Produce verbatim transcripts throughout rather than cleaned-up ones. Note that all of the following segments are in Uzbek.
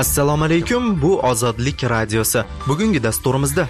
Assalomu alaykum, bu Ozodlik radiosi. Bugungi dasturimizda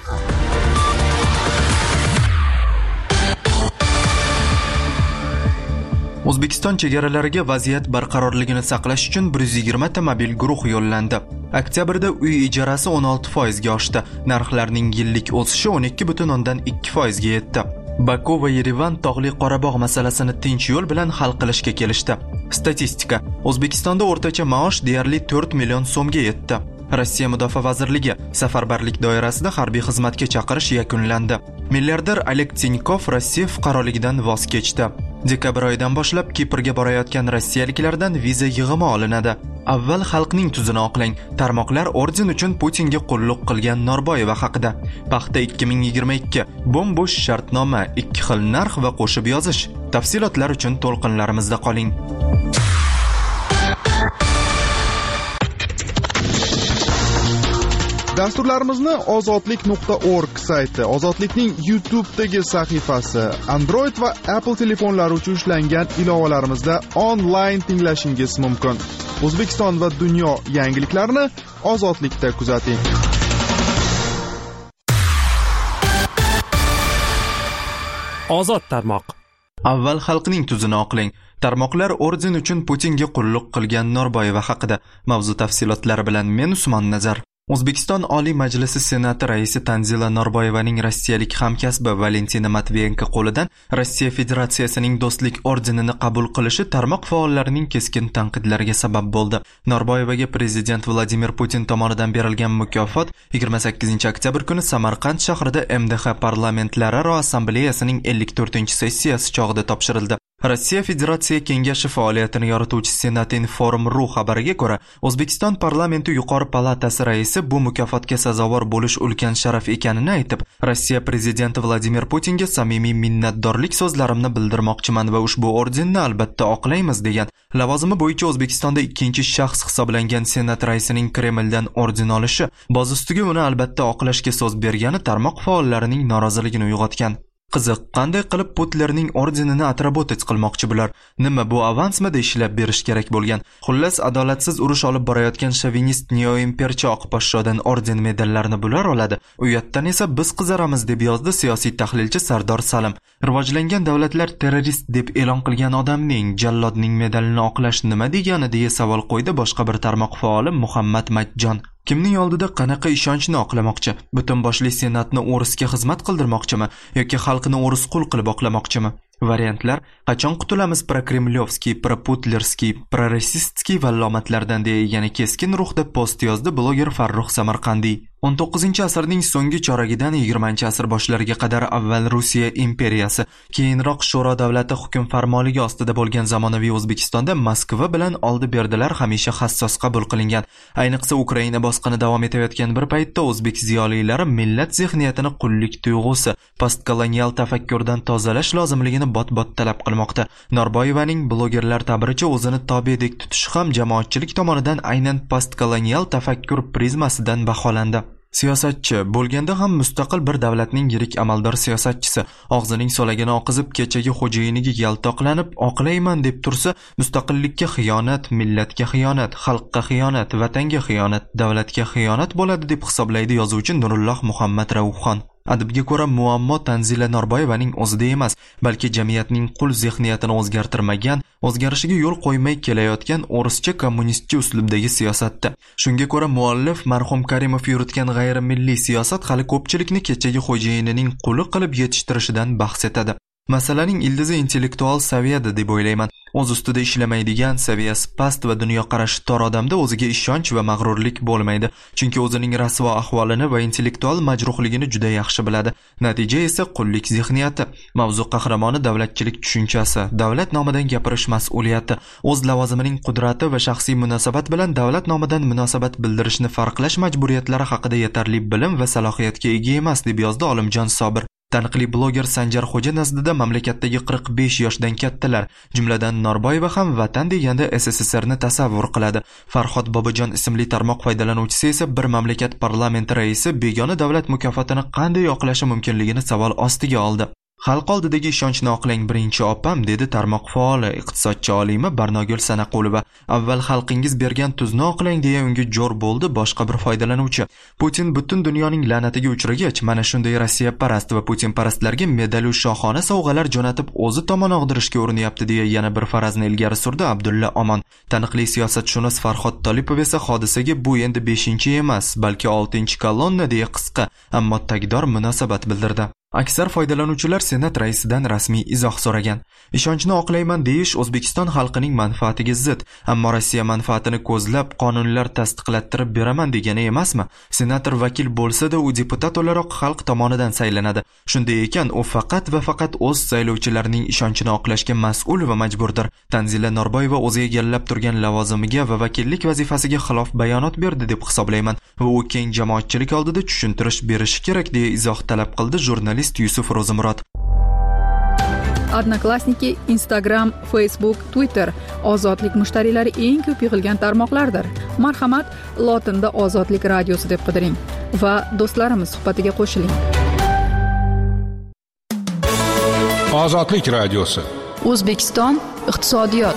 O'zbekiston chegaralariga vaziyat barqarorligini saqlash uchun bir yuz yigirma ta mobil guruh yo'llandi. Oktyabrda uy ijarasi o'n olti foiz ga oshdi. Narxlarning yillik o'sishi o'n ikki butun o'ndan ikki foiz ga yetdi. Baku va Yerevan Tog'li Qorabog' masalasini tinch yo'l bilan hal qilishga kelishdi. Statistika: O'zbekistonda o'rtacha maosh deyarli to'rt million so'mga yetdi. Rossiya Mudofaa vazirligi safarbarlik doirasida harbiy xizmatga chaqirish yakunlandi. Milliarder Oleg Tinkov Rossiya fuqaroligidan voz kechdi. Dekabr oyidan boshlab Kiprga borayotgan rossiyaliklardan viza yig'imi olinadi. Avval xalqning tuzini oqlang. Tarmoqlar orden uchun Putinga qulluq qilgan Norboyeva haqida. Paxta ikki ming yigirma ikki. Bo'm-bo'sh shartnoma, ikki xil narx va qo'shib yozish. Tafsilotlar uchun to'lqinlarimizda qoling. Dasturlarimizni ozodlik nuqta org sayti, Ozodlikning YouTube'dagi sahifasi, Android va Apple telefonlari uchun ishlangan ilovalarimizda onlayn tinglashingiz mumkin. O'zbekiston va dunyo yangiliklarini Ozodlikda kuzating. Ozod tarmoq. Avval xalqning tuzini oqlang. Tarmoqlar orden uchun Putinga qulluq qilgan Norboyeva haqida. Mavzu tafsilotlari bilan men Usmon Nazar. O'zbekiston Oliy Majlisi Senati raisi Tanzila Norboyevaning rossiyalik hamkasbi Valentina Matviyenko qo'lidan Rossiya Federatsiyasining do'stlik ordenini qabul qilishi tarmoq faollarining keskin tanqidlariga sabab bo'ldi. Norboyevaga prezident Vladimir Putin tomonidan berilgan mukofot yigirma sakkizinchi oktyabr kuni Samarqand shahrida M D H Parlamentlararo Assambleyasining ellik to'rtinchi sessiyasi chog'ida topshirildi. Rossiya Federatsiya Kengashi faoliyatini yorituvchi Senatinforum.ru xabariga ko'ra, O'zbekiston parlamenti yuqori palatasi raisi bu mukofotga sazovor bo'lish ulkan sharaf ekanini aytib, Rossiya prezidenti Vladimir Putinga samimiy minnatdorlik so'zlarimni bildirmoqchiman va ushbu ordenni albatta oqlaymiz degan. Lavozimi bo'yicha O'zbekistonda ikkinchi shaxs hisoblangan Senat raisining Kremldan orden olishi, boz ustiga uni albatta oqlashga so'z bergani tarmoq faollarining noroziligini uyg'otgan. Qiziq, qanday qilib Putlerning ordenini atrabotets qilmoqchi bular? Nima bu avansmida ishlab berish kerak bo'lgan? Xullas, adolatsiz urush olib borayotgan shovinist neoimperchi oqposhshodan orden medallarni bular oladi. Uyatdan esa biz qizaramiz deb yozdi siyosiy tahlilchi Sardor Salim. Rivojlangan davlatlar terrorist deb e'lon qilgan odamning jallodning medalini oqlash nima degani deya savol qo'ydi boshqa bir tarmoq faoli Muhammad Majjon. Kimning oldida qanaqa ishonchni oqlamoqchi? Butun boshli senatni o'risga xizmat qildirmoqchimi yoki xalqni o'ris qul qilib oqlamoqchimi? Variantlar: qachon qutulamiz prokremlyovskiy, proputlerskiy, prorossiyskiy vallomatlardan deya yana keskin ruhda post yozdi bloger Farruh Samarqandiy. o'n to'qqizinchi asrning so'nggi choragidan yigirmanchi asr boshlariga qadar avval Rossiya imperiyasi, keyinroq Sho'ro davlati hukm farmonligi ostida bo'lgan zamonaviy O'zbekistonda Moskva bilan oldi-berdilar hamisha hassos qabul qilingan. Ayniqsa Ukraina bosqini davom etayotgan bir paytda o'zbek ziyolilari millat zehniyatini qullik tuyg'usi, postkolonial tafakkurdan tozalash lozimligini bot-bot talab qilmoqda. Norboyevaning blogerlar ta'biricha o'zini tobedek tutishi ham jamoatchilik tomonidan aynan postkolonial tafakkur prizmasidan baholandi. Siyosatchi bo'lganda ham mustaqil bir davlatning yirik amaldor siyosatchisi og'zining so'lagini oqizib kechagi xo'jayiniga yaltoqlanib oqlayman deb tursa, mustaqillikka xiyonat, millatga xiyonat, xalqqa xiyonat, vatanga xiyonat, davlatga xiyonat bo'ladi deb hisoblaydi yozuvchi Nurulloh Muhammad Raufxon. Adibga ko'ra, muammo Tanzila Norboyevaning o'zida emas, balki jamiyatning qul zehniyatini o'zgartirmagan, o'zgarishiga yo'l qo'ymay kelayotgan o'rischa kommunistcha uslubdagi siyosatda. Shunga ko'ra, muallif marhum Karimov yuritgan g'ayrimilliy siyosat hali ko'pchilikni kechagi xo'jayinining quli qilib yetishtirishidan bahs etadi. Masalaning ildizi intellektual saviyada deb o'ylayman. O'z ustida ishlamaydigan, saviyasi past va dunyoqarashi tor odamda o'ziga ishonch va mag'rurlik bo'lmaydi, chunki o'zining rasvo ahvolini va intellektual majruhligini juda yaxshi biladi. Natija esa qullik zehniyati. Mavzu qahramoni davlatchilik tushunchasi, davlat nomidan gapirish mas'uliyati, o'z lavozimining qudrati va shaxsiy munosabat bilan davlat nomidan munosabat bildirishni farqlash majburiyatlari haqida yetarli bilim va salohiyatga ega emas deb yozdi Olimjon Sobir. Taniqli bloger Sanjar Xo'ja nazdida mamlakatdagi qirq besh yoshdan kattalar, jumladan Norboyeva ham vatan deganda S S S R ni tasavvur qiladi. Farhod Bobojon ismli tarmoq foydalanuvchisi esa bir mamlakat parlamenti raisi begona davlat mukofotini qanday oqlashi mumkinligini savol ostiga oldi. Xalq oldidagi ishonchni oqlang birinchi opam, dedi tarmoq faoli, iqtisodchi olimi Barnogul Sanaqulova. Avval xalqingiz bergan tuzni oqlang deya unga jo'r bo'ldi boshqa bir foydalanuvchi. Putin butun dunyoning la'natiga uchragach, mana shunday Rossiya parast va Putin parastlarga medal va shohona sovg'alar jo'natib o'zi tomon og'dirishga urinyapti deya yana bir farazni ilgari surdi Abdulla Omon. Taniqli siyosatshunos Farhod Tolipov esa hodisaga bu endi beshinchi emas, balki oltinchi kolonna deya qisqa, ammo tagdor munosabat bildirdi. Aksar foydalanuvchilar Senat raisidan rasmiy izoh so'ragan. Ishonchni oqlayman deyish O'zbekiston xalqining manfaatiga zid, ammo Rossiya manfaatini ko'zlab qonunlar tasdiqlattirib beraman degani emasmi? Senator vakil bo'lsa-da, u deputat o'laroq xalq tomonidan saylanadi. Shunday ekan, u faqat va faqat o'z saylovchilarining ishonchini oqlashga mas'ul va majburdir. Tanzila Norboyeva o'zi egallab turgan lavozimiga va vakillik vazifasiga xilof bayonot berdi deb hisoblayman va u keng jamoatchilik oldida tushuntirish berishi kerak deya izoh talab qildi jurnalist Yusuf Ro'zimurod. Odnoklassniki, Instagram, Facebook, Twitter ozodlik mushtariylari eng ko'p yig'ilgan tarmoqlardir. Marhamat, lotinda Ozodlik radiosi deb qidiring va do'stlarimiz suhbatiga qo'shiling. Ozodlik radiosi. O'zbekiston iqtisodiyot.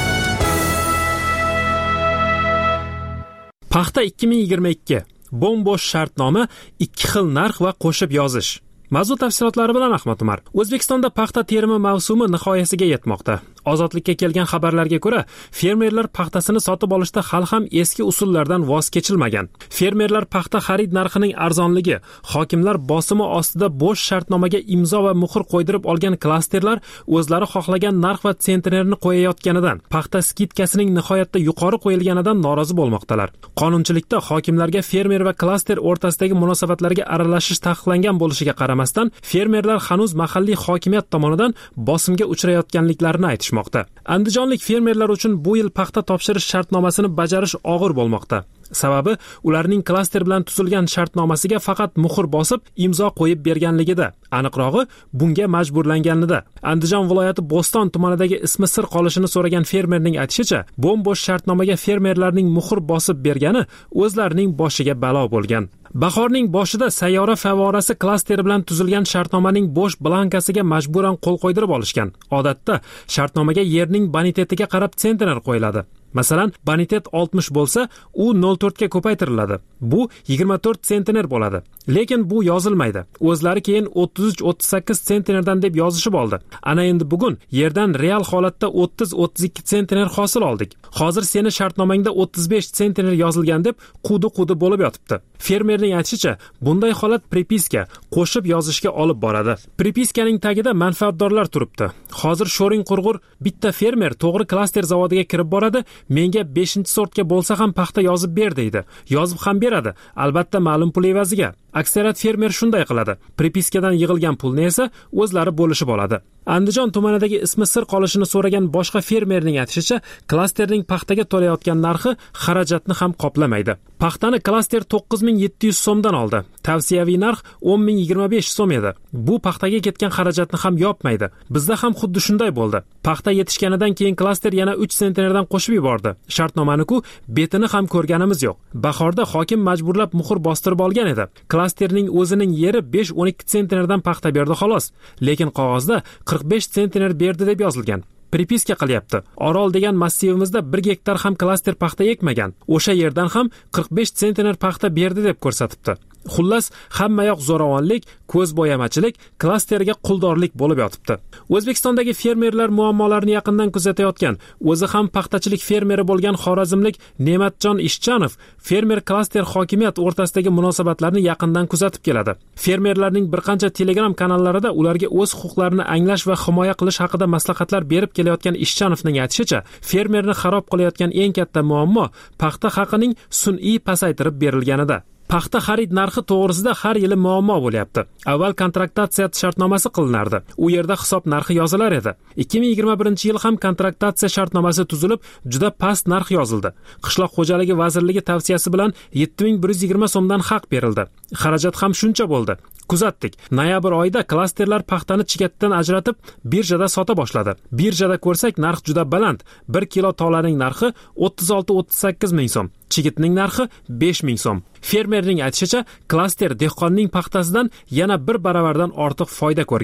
Paxta ikki ming yigirma ikki. Bo'm-bo'sh shartnoma, ikki xil narx va qo'shib yozish. Mavzu tafsilotlari bilan Ahmad Umar. O'zbekistonda paxta terimi mavsumi nihoyasiga yetmoqda. Ozodlikka kelgan xabarlarga ko'ra, fermerlar paxtasini sotib olishda hali ham eski usullardan voz kechilmagan. Fermerlar paxta xarid narxining arzonligi, hokimlar bosimi ostida bo'sh shartnomaga imzo va muhr qo'ydirib olgan klasterlar o'zlari xohlagan narx va sentnerni qo'yayotganidan, paxta skidkasining nihoyatda yuqori qo'yilganidan norozi bo'lmoqdalar. Qonunchilikda hokimlarga fermer va klaster o'rtasidagi munosabatlarga aralashish taqiqlangan bo'lishiga qaramasdan, fermerlar hanuz mahalliy hokimiyat tomonidan bosimga uchrayotganliklarini aytishmoqda. Andijonlik fermerlar uchun bu yil paxta topshirish shartnomasini bajarish og'ir bo'lmoqda. Sababi ularning klaster bilan tuzilgan shartnomasiga faqat muhr bosib, imzo qo'yib berganligida, aniqrog'i bunga majburlanganida. Andijon viloyati Bo'ston tumanidagi ismi sir qolishini so'ragan fermerning aytishicha, bo'm-bo'sh shartnomaga fermerlarning muhr bosib bergani o'zlarining boshiga balo bo'lgan. Bahorning boshida sayyora favorasi klasteri bilan tuzilgan shartnomaning bo'sh blankasiga majburan qo'l qo'ydirib olishgan. Odatda shartnomaga yerning bonitetiga qarab sentner qo'yiladi. Masalan, bonitet oltmish bo'lsa, u nol to'rt ga ko'paytiriladi. Bu yigirma to'rt sentner bo'ladi. Lekin bu yozilmaydi. O'zlari keyin o'ttiz uch o'ttiz sakkiz sentnerdan deb yozishib oldi. Ana endi bugun yerdan real holatda o'ttiz o'ttiz ikki sentner hosil oldik. Hozir seni shartnomangda o'ttiz besh sentner yozilgan deb qudi-qudi bo'lib yotibdi. Fermerning aytishicha, bunday holat prepiska, qo'shib yozishga olib boradi. Prepiskaning tagida manfaatdorlar turibdi. Hozir sho'ring qurg'ur bitta fermer to'g'ri klaster zavodiga kirib boradi, menga beshinchi sortga bo'lsa ham paxta yozib ber deydi. Yozib ham beradi, albatta ma'lum pul evaziga. Aksariyat fermer shunday qiladi. Prepiskadan yig'ilgan pulni esa o'zlari bo'lishib oladi. Andijon tumanidagi ismi sir qolishini so'ragan boshqa fermerning aytishicha, klasterning paxtaga to'layotgan narxi xarajatni ham qoplamaydi. Paxtani klaster to'qqiz ming yetti yuz so'mdan oldi. Tavsiyaviy narx o'n ming yigirma besh so'm edi. Bu paxtaga ketgan xarajatni ham yopmaydi. Bizda ham xuddi shunday bo'ldi. Paxta yetishganidan keyin klaster yana uch sentnerdan qo'shib yubordi. Shartnomani-ku betini ham ko'rganimiz yo'q. Bahorda hokim majburlab muhr bostirib olgan edi. Klasterning o'zining yeri besh o'n ikki sentnerdan paxta berdi xolos. Lekin qog'ozda qirq besh sentner berdi deb yozilgan. Prepiska qilyapti. Orol degan massivimizda bir gektar ham klaster paxta ekmagan. O'sha yerdan ham qirq besh sentner paxta berdi deb ko'rsatibdi. Xullas, hamma yoq zo'ravonlik, ko'zbo'yamachilik, klasterga quldorlik bo'lib yotibdi. O'zbekistondagi fermerlar muammolarini yaqindan kuzatayotgan, o'zi ham paxtachilik fermeri bo'lgan xorazmlik Ne'matjon Ishchanov fermer klaster hokimiyat o'rtasidagi munosabatlarni yaqindan kuzatib keladi. Fermerlarning bir qancha Telegram kanallarida ularga o'z huquqlarini anglash va himoya qilish haqida maslahatlar berib kelayotgan Ishchanovning aytishicha, fermerni xarob qilayotgan eng katta muammo paxta haqining sun'iy pasaytirib berilganida. Paxta xarid narxi to'g'risida har yili muammo bo'lyapti. Avval kontraktatsiya shartnomasi qilinardi. U yerda hisob narxi yozilar edi. ikki ming yigirma birinchi yil ham kontraktatsiya shartnomasi tuzilib, juda past narx yozildi. Qishloq xo'jaligi vazirligi tavsiyasi bilan yetti ming bir yuz yigirma so'mdan haq berildi. Xarajat ham shuncha bo'ldi. Kuzatdik. Noyabr oyida klasterlar paxtani chigatidan ajratib, birjada sota boshladi. Birjada ko'rsak, narx juda baland. bir kilo tolaning narxi o'ttiz olti o'ttiz sakkiz ming so'm. Chigitning narxi besh ming so'm. Fermerning aytishicha, klaster dehqonning paxtasidan yana bir baravardan ortiq foyda ko'rgan.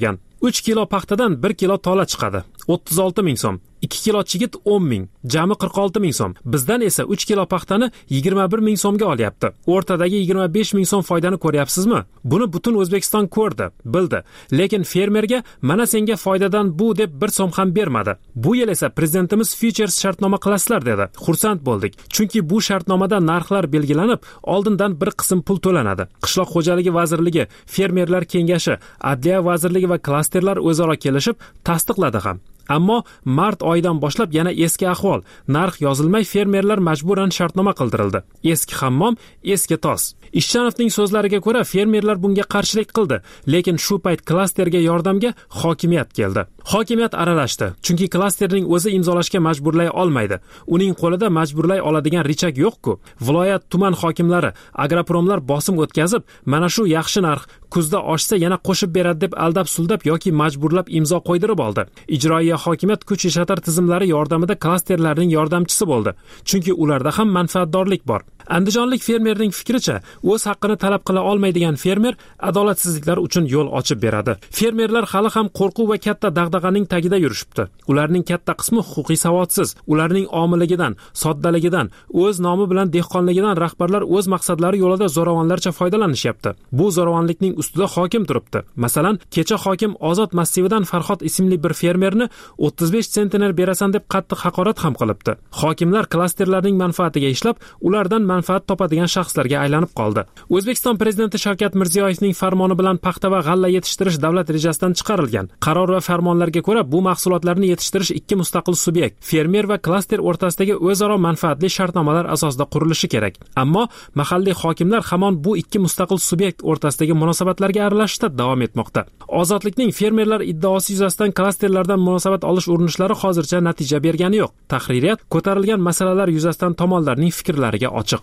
uch kilo paxtadan bir kilo tola chiqadi. o'ttiz olti ming so'm. ikki kilo chigit o'n ming, jami qirq olti ming so'm. Bizdan esa uch kilo paxtani yigirma bir ming so'mga olyapti. O'rtadagi yigirma besh ming so'm foydani ko'ryapsizmi? Buni butun O'zbekiston ko'rdi, bildi. Lekin fermerga mana senga foydadan bu deb bir so'm ham bermadi. Bu yil esa prezidentimiz futures shartnoma qilasizlar dedi. Xursand bo'ldik. Chunki bu shartnomada narxlar belgilanib, oldindan bir qism pul to'lanadi. Qishloq xo'jaligi vazirligi, fermerlar kengashi, adliya vazirligi va klasterlar o'zaro kelishib tasdiqladi ham. Ammo mart oyidan boshlab yana eski ahvol. Narx yozilmay fermerlar majburan shartnoma qildirildi. Eski hammom, eski tos. Ishchanovning so'zlariga ko'ra fermerlar bunga qarshilik qildi, lekin shu payt klasterga yordamga hokimiyat keldi. Hokimiyat aralashdi, chunki klasterning o'zi imzolashga majburlay olmaydi. Uning qo'lida majburlay oladigan richak yo'q-ku. Viloyat tuman hokimlari, agropromlar bosim o'tkazib, mana shu yaxshi narx kuzda oshsa yana qo'shib beradi deb aldab-suldab yoki majburlab imzo qo'ydirib oldi. Ijroiya hokimiyat kuch ishlatar tizimlari yordamida klasterlarning yordamchisi bo'ldi, chunki ularda ham manfaatdorlik bor. Andijonlik fermerning fikricha, o'z haqqini talab qila olmaydigan fermer adolatsizliklar uchun yo'l ochib beradi. Fermerlar hali ham qo'rquv va katta dag'dag'aning tagida yurishibdi. Ularning katta qismi huquqiy savodsiz, ularning omiligidan, soddaligidan, o'z nomi bilan dehqonligidan rahbarlar o'z maqsadlari yo'lida zo'ravonlarcha foydalanishyapti. Bu zo'ravonlikning ustida hokim turibdi. Masalan, kecha hokim Ozod massividan Farhod ismli bir fermerni o'ttiz besh sentner berasan deb qattiq haqorat ham qilibdi. Hokimlar klasterlarning manfaatiga ishlab, ulardan manfaat topadigan shaxslarga aylanib qoldi. O'zbekiston prezidenti Shavkat Mirziyoyevning farmoni bilan paxta va g'alla yetishtirish davlat rejasidan chiqarilgan. Qaror va farmonlarga ko'ra bu mahsulotlarni yetishtirish ikki mustaqil subyekt, fermer va klaster o'rtasidagi o'zaro manfaatli shartnomalar asosida qurilishi kerak. Ammo mahalliy hokimlar hamon bu ikki mustaqil subyekt o'rtasidagi munosabatlarga aralashishda davom etmoqda. Ozodlikning fermerlar iddaosi yuzasidan klasterlardan munosabat olish urinishlari hozircha natija bergani yo'q. Tahririyat ko'tarilgan masalalar yuzasidan tomonlarning fikrlariga ochiq.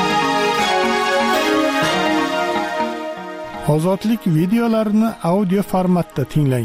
Ozodlik videolarini audio formatda tinglang.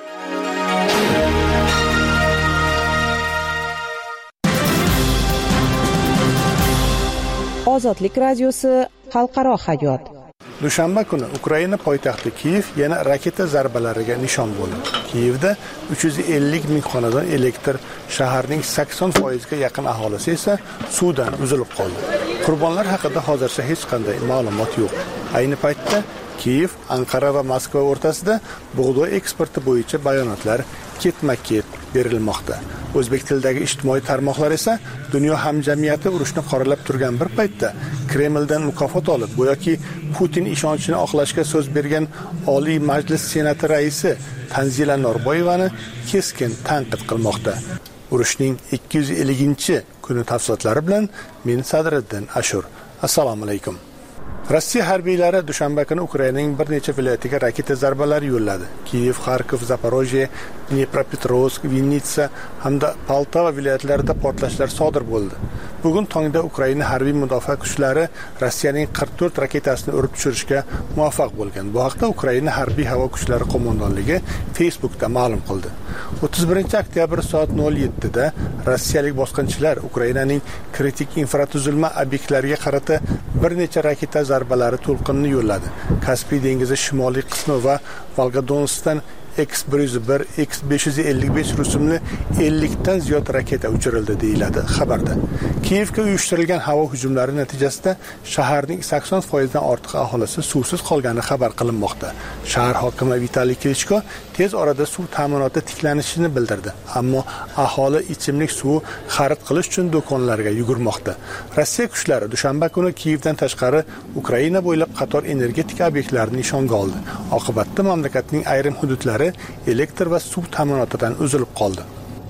Ozodlik radiosi xalqaro hayot. Dushanba kuni Ukraina poytaxti Kiyev yana raketa zarbalariga nishon bo'ldi. Kiyevda uch yuz ellik ming xonadon elektr, shaharning sakson foiz ga yaqin aholisi esa suvdan uzilib qoldi. Qurbonlar haqida hozircha hech qanday ma'lumot yo'q. Ayni paytda Kiyev, Anqara va Moskva o'rtasida bug'doy eksporti bo'yicha bayonotlar ketma-ket berilmoqda. O'zbek tilidagi ijtimoiy tarmoqlar esa dunyo hamjamiyati urushni qoralab turgan bir paytda Kremldan mukofot olib, go'yoki Putin ishonchini oqlashga so'z bergan Oliy Majlis Senati raisi Tanzila Norboyevani keskin tanqid qilmoqda. Urushning ikki yuz ellinchi kuni tafsilotlari bilan men Sadriddin Ashur. Assalomu alaykum. Rossiya harbiylari dushanba kuni Ukrainaning bir necha viloyatiga raketa zarbalari yo'lladi. Kiyev, Kharkov, Zaporojye, Dnepropetrovsk, Vinnitsa hamda Poltava viloyatlarida portlashlar sodir bo'ldi. Bugun tongda Ukraina harbiy mudofaa kuchlari Rossiyaning qirq to'rt raketasini urib tushirishga muvaffaq bo'lgan. Bu haqda Ukraina harbiy havo kuchlari qo'mondonligi Facebookda ma'lum qildi. o'ttiz birinchi oktyabr soat nol yetti da rossiyalik bosqinchilar Ukrainaning kritik infratuzilma obyektlariga qarata bir necha raketa zarbalari to'lqinini yo'lladi. Kaspiy dengizi shimoliy qismi va Volgodonsdan X bir yuz bir, X besh yuz ellik besh rusumli ellik dan ziyod raketa uchirildi deyiladi xabarda. Kiyevga uyushtirilgan havo hujumlari natijasida shaharning sakson foiz dan ortiq aholisi suvsiz qolgani xabar qilinmoqda. Shahar hokimi Vitaliy Klitschko tez orada suv ta'minoti tiklanishini bildirdi, ammo aholi ichimlik suvi xarid qilish uchun do'konlarga yugurmoqda. Rossiya kuchlari dushanba kuni Kiyevdan tashqari Ukraina bo'ylab qator energetik obyektlarni nishonga oldi. Oqibatda mamlakatning ayrim hududlari elektr va suv ta'minotidan uzilib qoldi.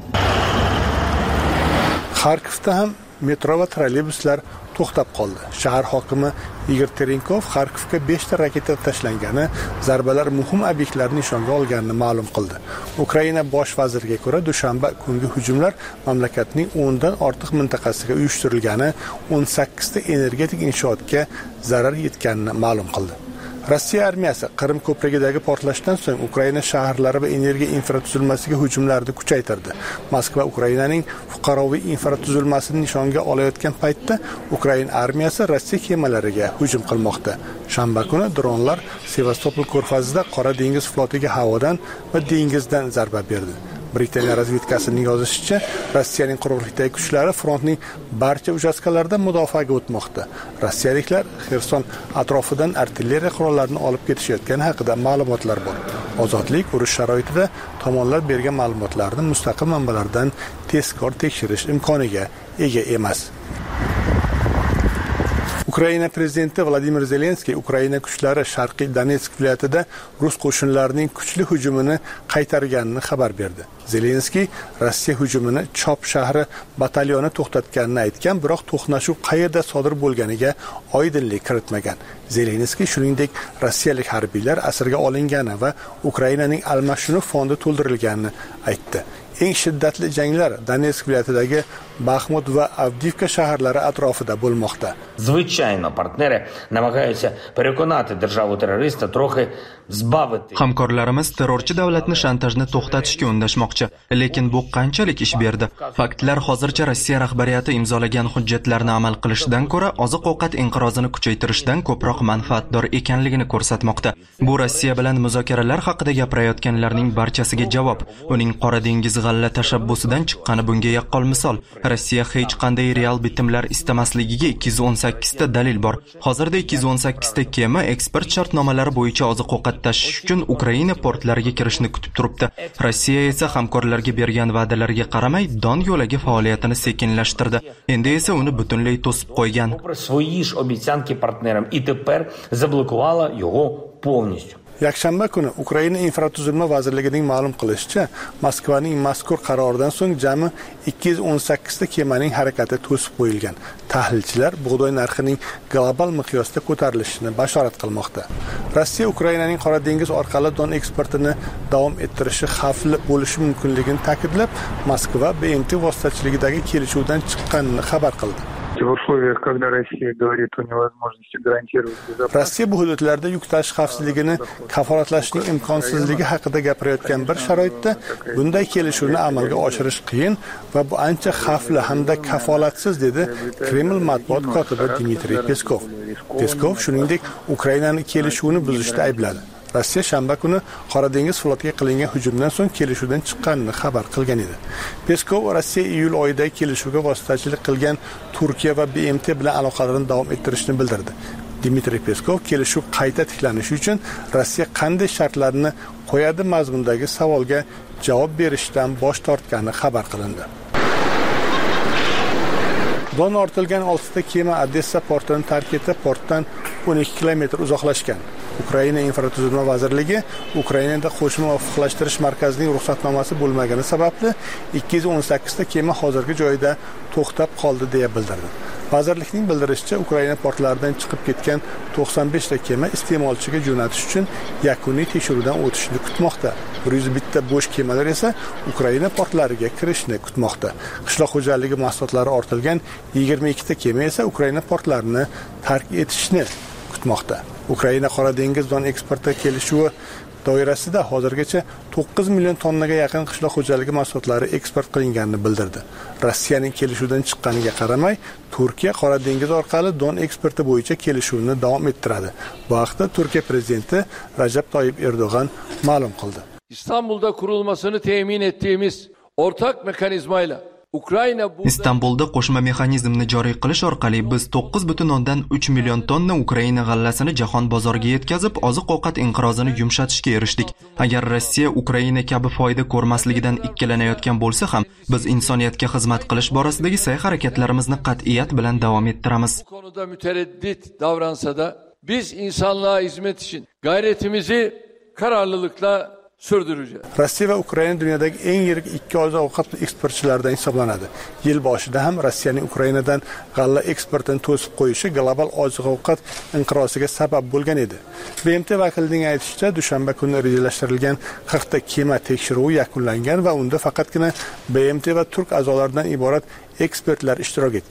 Kharkovda ham metro va trolleybuslar to'xtab qoldi. Shahar hokimi Igor Terenkov Kharkovga besh ta raketa tashlangani, zarbalar muhim obyektlarni nishonga olganini ma'lum qildi. Ukraina bosh vaziriga ko'ra, dushanba kungi hujumlar mamlakatning o'n dan ortiq mintaqasiga uyushtirilgani, o'n sakkiz ta energetik inshootga zarar yetganini ma'lum qildi. Rossiya armiyasi Qrim ko'prigidagi portlashdan so'ng Ukraina shaharlari va energiya infratuzilmasiga hujumlarni kuchaytirdi. Moskva Ukrainaning fuqaroviy infratuzilmasini nishonga olayotgan paytda Ukraina armiyasi Rossiya kemalariga hujum qilmoqda. Shanba kuni dronlar Sevastopol ko'rfazida Qora dengiz flotiga havodan va dengizdan zarba berdi. Britaniya razvedkasining yozishicha, Rossiyaning quruqlikdagi kuchlari frontning barcha uchastkalarida mudofaaga o'tmoqda. Rossiyaliklar Xerson atrofidan artilleriya qurollarini olib ketishayotgani haqida ma'lumotlar bor. Ozodlik urush sharoitida tomonlar bergan ma'lumotlarni mustaqil manbalardan tezkor tekshirish imkoniga ega emas. Ukraina prezidenti Vladimir Zelenskiy Ukraina kuchlari Sharqiy Donetsk viloyatida rus qo'shinlarining kuchli hujumini qaytarganini xabar berdi. Zelenskiy Rossiya hujumini Chop shahri batalyoni to'xtatganini aytgan, biroq to'qnashuv qayerda sodir bo'lganiga oydinlik kiritmagan. Zelenskiy shuningdek rossiyalik harbiylar asirga olingani va Ukrainaning almashinuv fondi to'ldirilganini aytdi. Eng shiddatli janglar Donetsk viloyatidagi Baxmut va Avdivka shaharlari atrofida bo'lmoqda. Звичайно, партнери намагаються переконати державу-терориста трохи збавити. Hamkorlarimiz terrorchi davlatni shantajni to'xtatishga undashmoqchi, lekin bu qanchalik ish berdi? Faktlar hozircha Rossiya rahbariyati imzolagan hujjatlarni amal qilishdan ko'ra oziq-ovqat inqirozini kuchaytirishdan ko'proq manfaatdor ekanligini ko'rsatmoqda. Bu Rossiya bilan muzokaralar haqida gapirayotganlarning barchasiga javob. Uning Qora dengiz g'alla tashabbusidan chiqqani bunga yaqqol misol. Rossiya hech qanday real bitimlar istamasligiga ikki yuz o'n sakkiz ta dalil bor. Hozirda ikki yuz o'n sakkiz ta kema eksport shartnomalari bo'yicha oziq-ovqat tashish uchun Ukraina portlariga kirishni kutib turibdi. Rossiya esa hamkorlarga bergan va'dalarga qaramay Don yo'lagi faoliyatini sekinlashtirdi. Endi esa uni butunlay to'sib qo'ygan. Свої ж обіцянки партнерам і тепер заблокувала його повністю. Yakshanba kuni Ukraina infratuzilma vazirligining ma'lum qilishicha, Moskvaning mazkur qaroridan so'ng jami ikki yuz o'n sakkiz ta kemaning harakati to'sib qo'yilgan. Tahlilchilar bug'doy narxining global miqyosda ko'tarilishini bashorat qilmoqda. Rossiya Ukrainaning Qora dengiz orqali don eksportini davom ettirishi xavfli bo'lishi mumkinligini ta'kidlab, Moskva B M T vositachiligidagi kelishuvdan chiqqanini xabar qildi. В условиях, когда Россия говорит о невозможности гарантировать безопасность. Rossiya bu hududlarda yuk tashish xavfsizligini kafolatlashning imkonsizligi haqida gapirayotgan bir sharoitda bunday kelishuvni amalga oshirish qiyin va bu ancha xavfli hamda kafolatsiz, dedi Kreml matbuot kotibi Dmitriy Peskov. Peskov shuningdek Ukrainani kelishuvni buzishda aybladi. Rossiya shanba kuni Qora dengiz flotiga qilingan hujumdan so'ng kelishuvdan chiqqanini xabar qilgan edi. Peskov Rossiya iyul oyida kelishuvga vositachilik qilgan Turkiya va B M T bilan aloqalarini davom ettirishni bildirdi. Dmitriy Peskov kelishuv qayta tiklanishi uchun Rossiya qanday shartlarni qo'yadi mazmundagi savolga javob berishdan bosh tortgani xabar qilindi. Don ortilgan oltita kema Odessa portini tark etib, portdan o'n ikki kilometr uzoqlashgan. Ukraina infratuzilma vazirligi Ukrainada qo'shma muvofiqlashtirish markazining ruxsatnomasi bo'lmagani sababli ikki yuz o'n sakkiz ta kema hozirgi joyida to'xtab qoldi deya bildirdi. Vazirlikning bildirishicha, Ukraina portlaridan chiqib ketgan to'qson besh ta kema iste'molchiga jo'natish uchun yakuniy tekshiruvdan o'tishni kutmoqda. bir yuz bir ta bo'sh kemalar esa Ukraina portlariga kirishni kutmoqda. Qishloq xo'jaligi mahsulotlari ortilgan yigirma ikki ta kema esa Ukraina portlarini tark etishni kutmoqda. Ukraina Qora dengiz don eksporti kelishuvi doirasida hozirgacha to'qqiz million tonnaga yaqin qishloq xo'jaligi mahsulotlari eksport qilinganini bildirdi. Rossiyaning kelishuvdan chiqqaniga qaramay, Turkiya Qora dengiz orqali don eksporti bo'yicha kelishuvni davom ettiradi. Bu haqda Turkiya prezidenti Rajab Toyyib Erdo'g'an ma'lum qildi. İstanbul'da kurulmasını temin ettiğimiz ortak mekanizmayla Istanbulda qo'shma mexanizmni joriy qilish orqali biz to'qqiz butun o'ndan uch million tonna Ukraina g'allasini jahon bozoriga yetkazib, oziq-ovqat inqirozini yumshatishga erishdik. Agar Rossiya Ukraina kabi foyda ko'rmasligidan ikkilanayotgan bo'lsa ham, biz insoniyatga xizmat qilish borasidagi sa'y-harakatlarimizni qat'iyat bilan davom ettiramiz. Bu konuda mütereddit davransa da biz insanlığa hizmet için gayretimizi kararlılıkla sürdüreceğiz. Rossiya va Ukraina dunyodagi eng yirik ikki oziq-ovqat eksportchilaridan hisoblanadi. Yil boshida ham Rossiyaning Ukrainadan g'alla eksportini to'sib qo'yishi global oziq-ovqat inqiroziga sabab bo'lgan edi. B M T vakilining aytishicha, dushanba kuni rejalashtirilgan qirq ta kema tekshiruvi yakunlangan va unda faqatgina B M T va turk a'zolaridan iborat ekspertlar ishtirok etgan.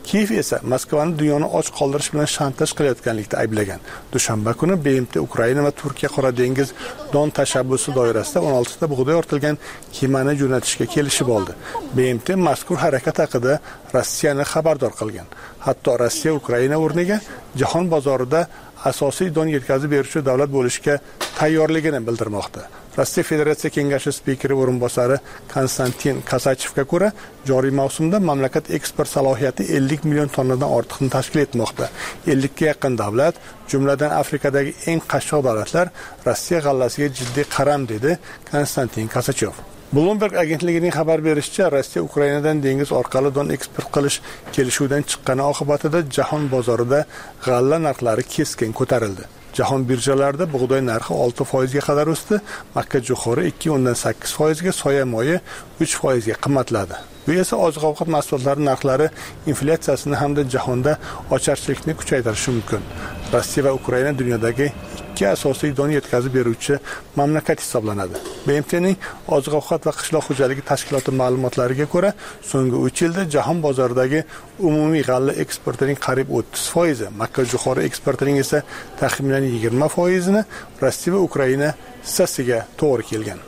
Kiyev esa Moskvani dunyoni och qoldirish bilan shantaj qilayotganlikda ayblagan. Dushanba kuni B M T Ukraina va Turkiya Qora dengiz don tashabbusi doirasida o'n olti ta bug'doy ortilgan kemani jo'natishga kelishib oldi. B M T mazkur harakat haqida Rossiyani xabardor qilgan. Hatto Rossiya Ukraina o'rniga jahon bozorida asosiy don yetkazib beruvchi davlat bo'lishga tayyorligini bildirmoqda. Rossiya Federatsiya Kengashi spikeri o'rinbosari Konstantin Kasachevga ko'ra, joriy mavsumda mamlakat eksport salohiyati ellik million tonnadan ortiqni tashkil etmoqda. ellik ga yaqin davlat, jumladan Afrikadagi eng qashshoq davlatlar Rossiya g'allasiga jiddiy qaram dedi Konstantin Kasachev. Bloomberg agentligining xabar berishicha, Rossiya Ukrainadan dengiz orqali don eksport qilish kelishuvidan chiqqani oqibatida jahon bozorida g'alla narxlari keskin ko'tarildi. Jahon birjalarida bug'doy narxi olti foiz ga qadar o'sdi, makka jo'xori ikki o'ndan sakkiz foiz ga, soya moyi uch foiz ga qimmatladi. Bu esa oziq-ovqat mahsulotlari narxlari inflyatsiyasini hamda jahonda ocharchilikni kuchaytirishi mumkin. Rossiya va Ukraina dunyodagi ikki asosiy don yetkazib beruvchi mamlakat hisoblanadi. B M T'ning oziq-ovqat va qishloq xo'jaligi tashkiloti ma'lumotlariga ko'ra, so'nggi uch yilda jahon bozoridagi umumiy g'alla eksportining qariyb o'ttiz foiz, makka jo'xori eksportining esa taxminan yigirma foiz ni Rossiya va Ukraina hissasiga to'g'ri kelgan.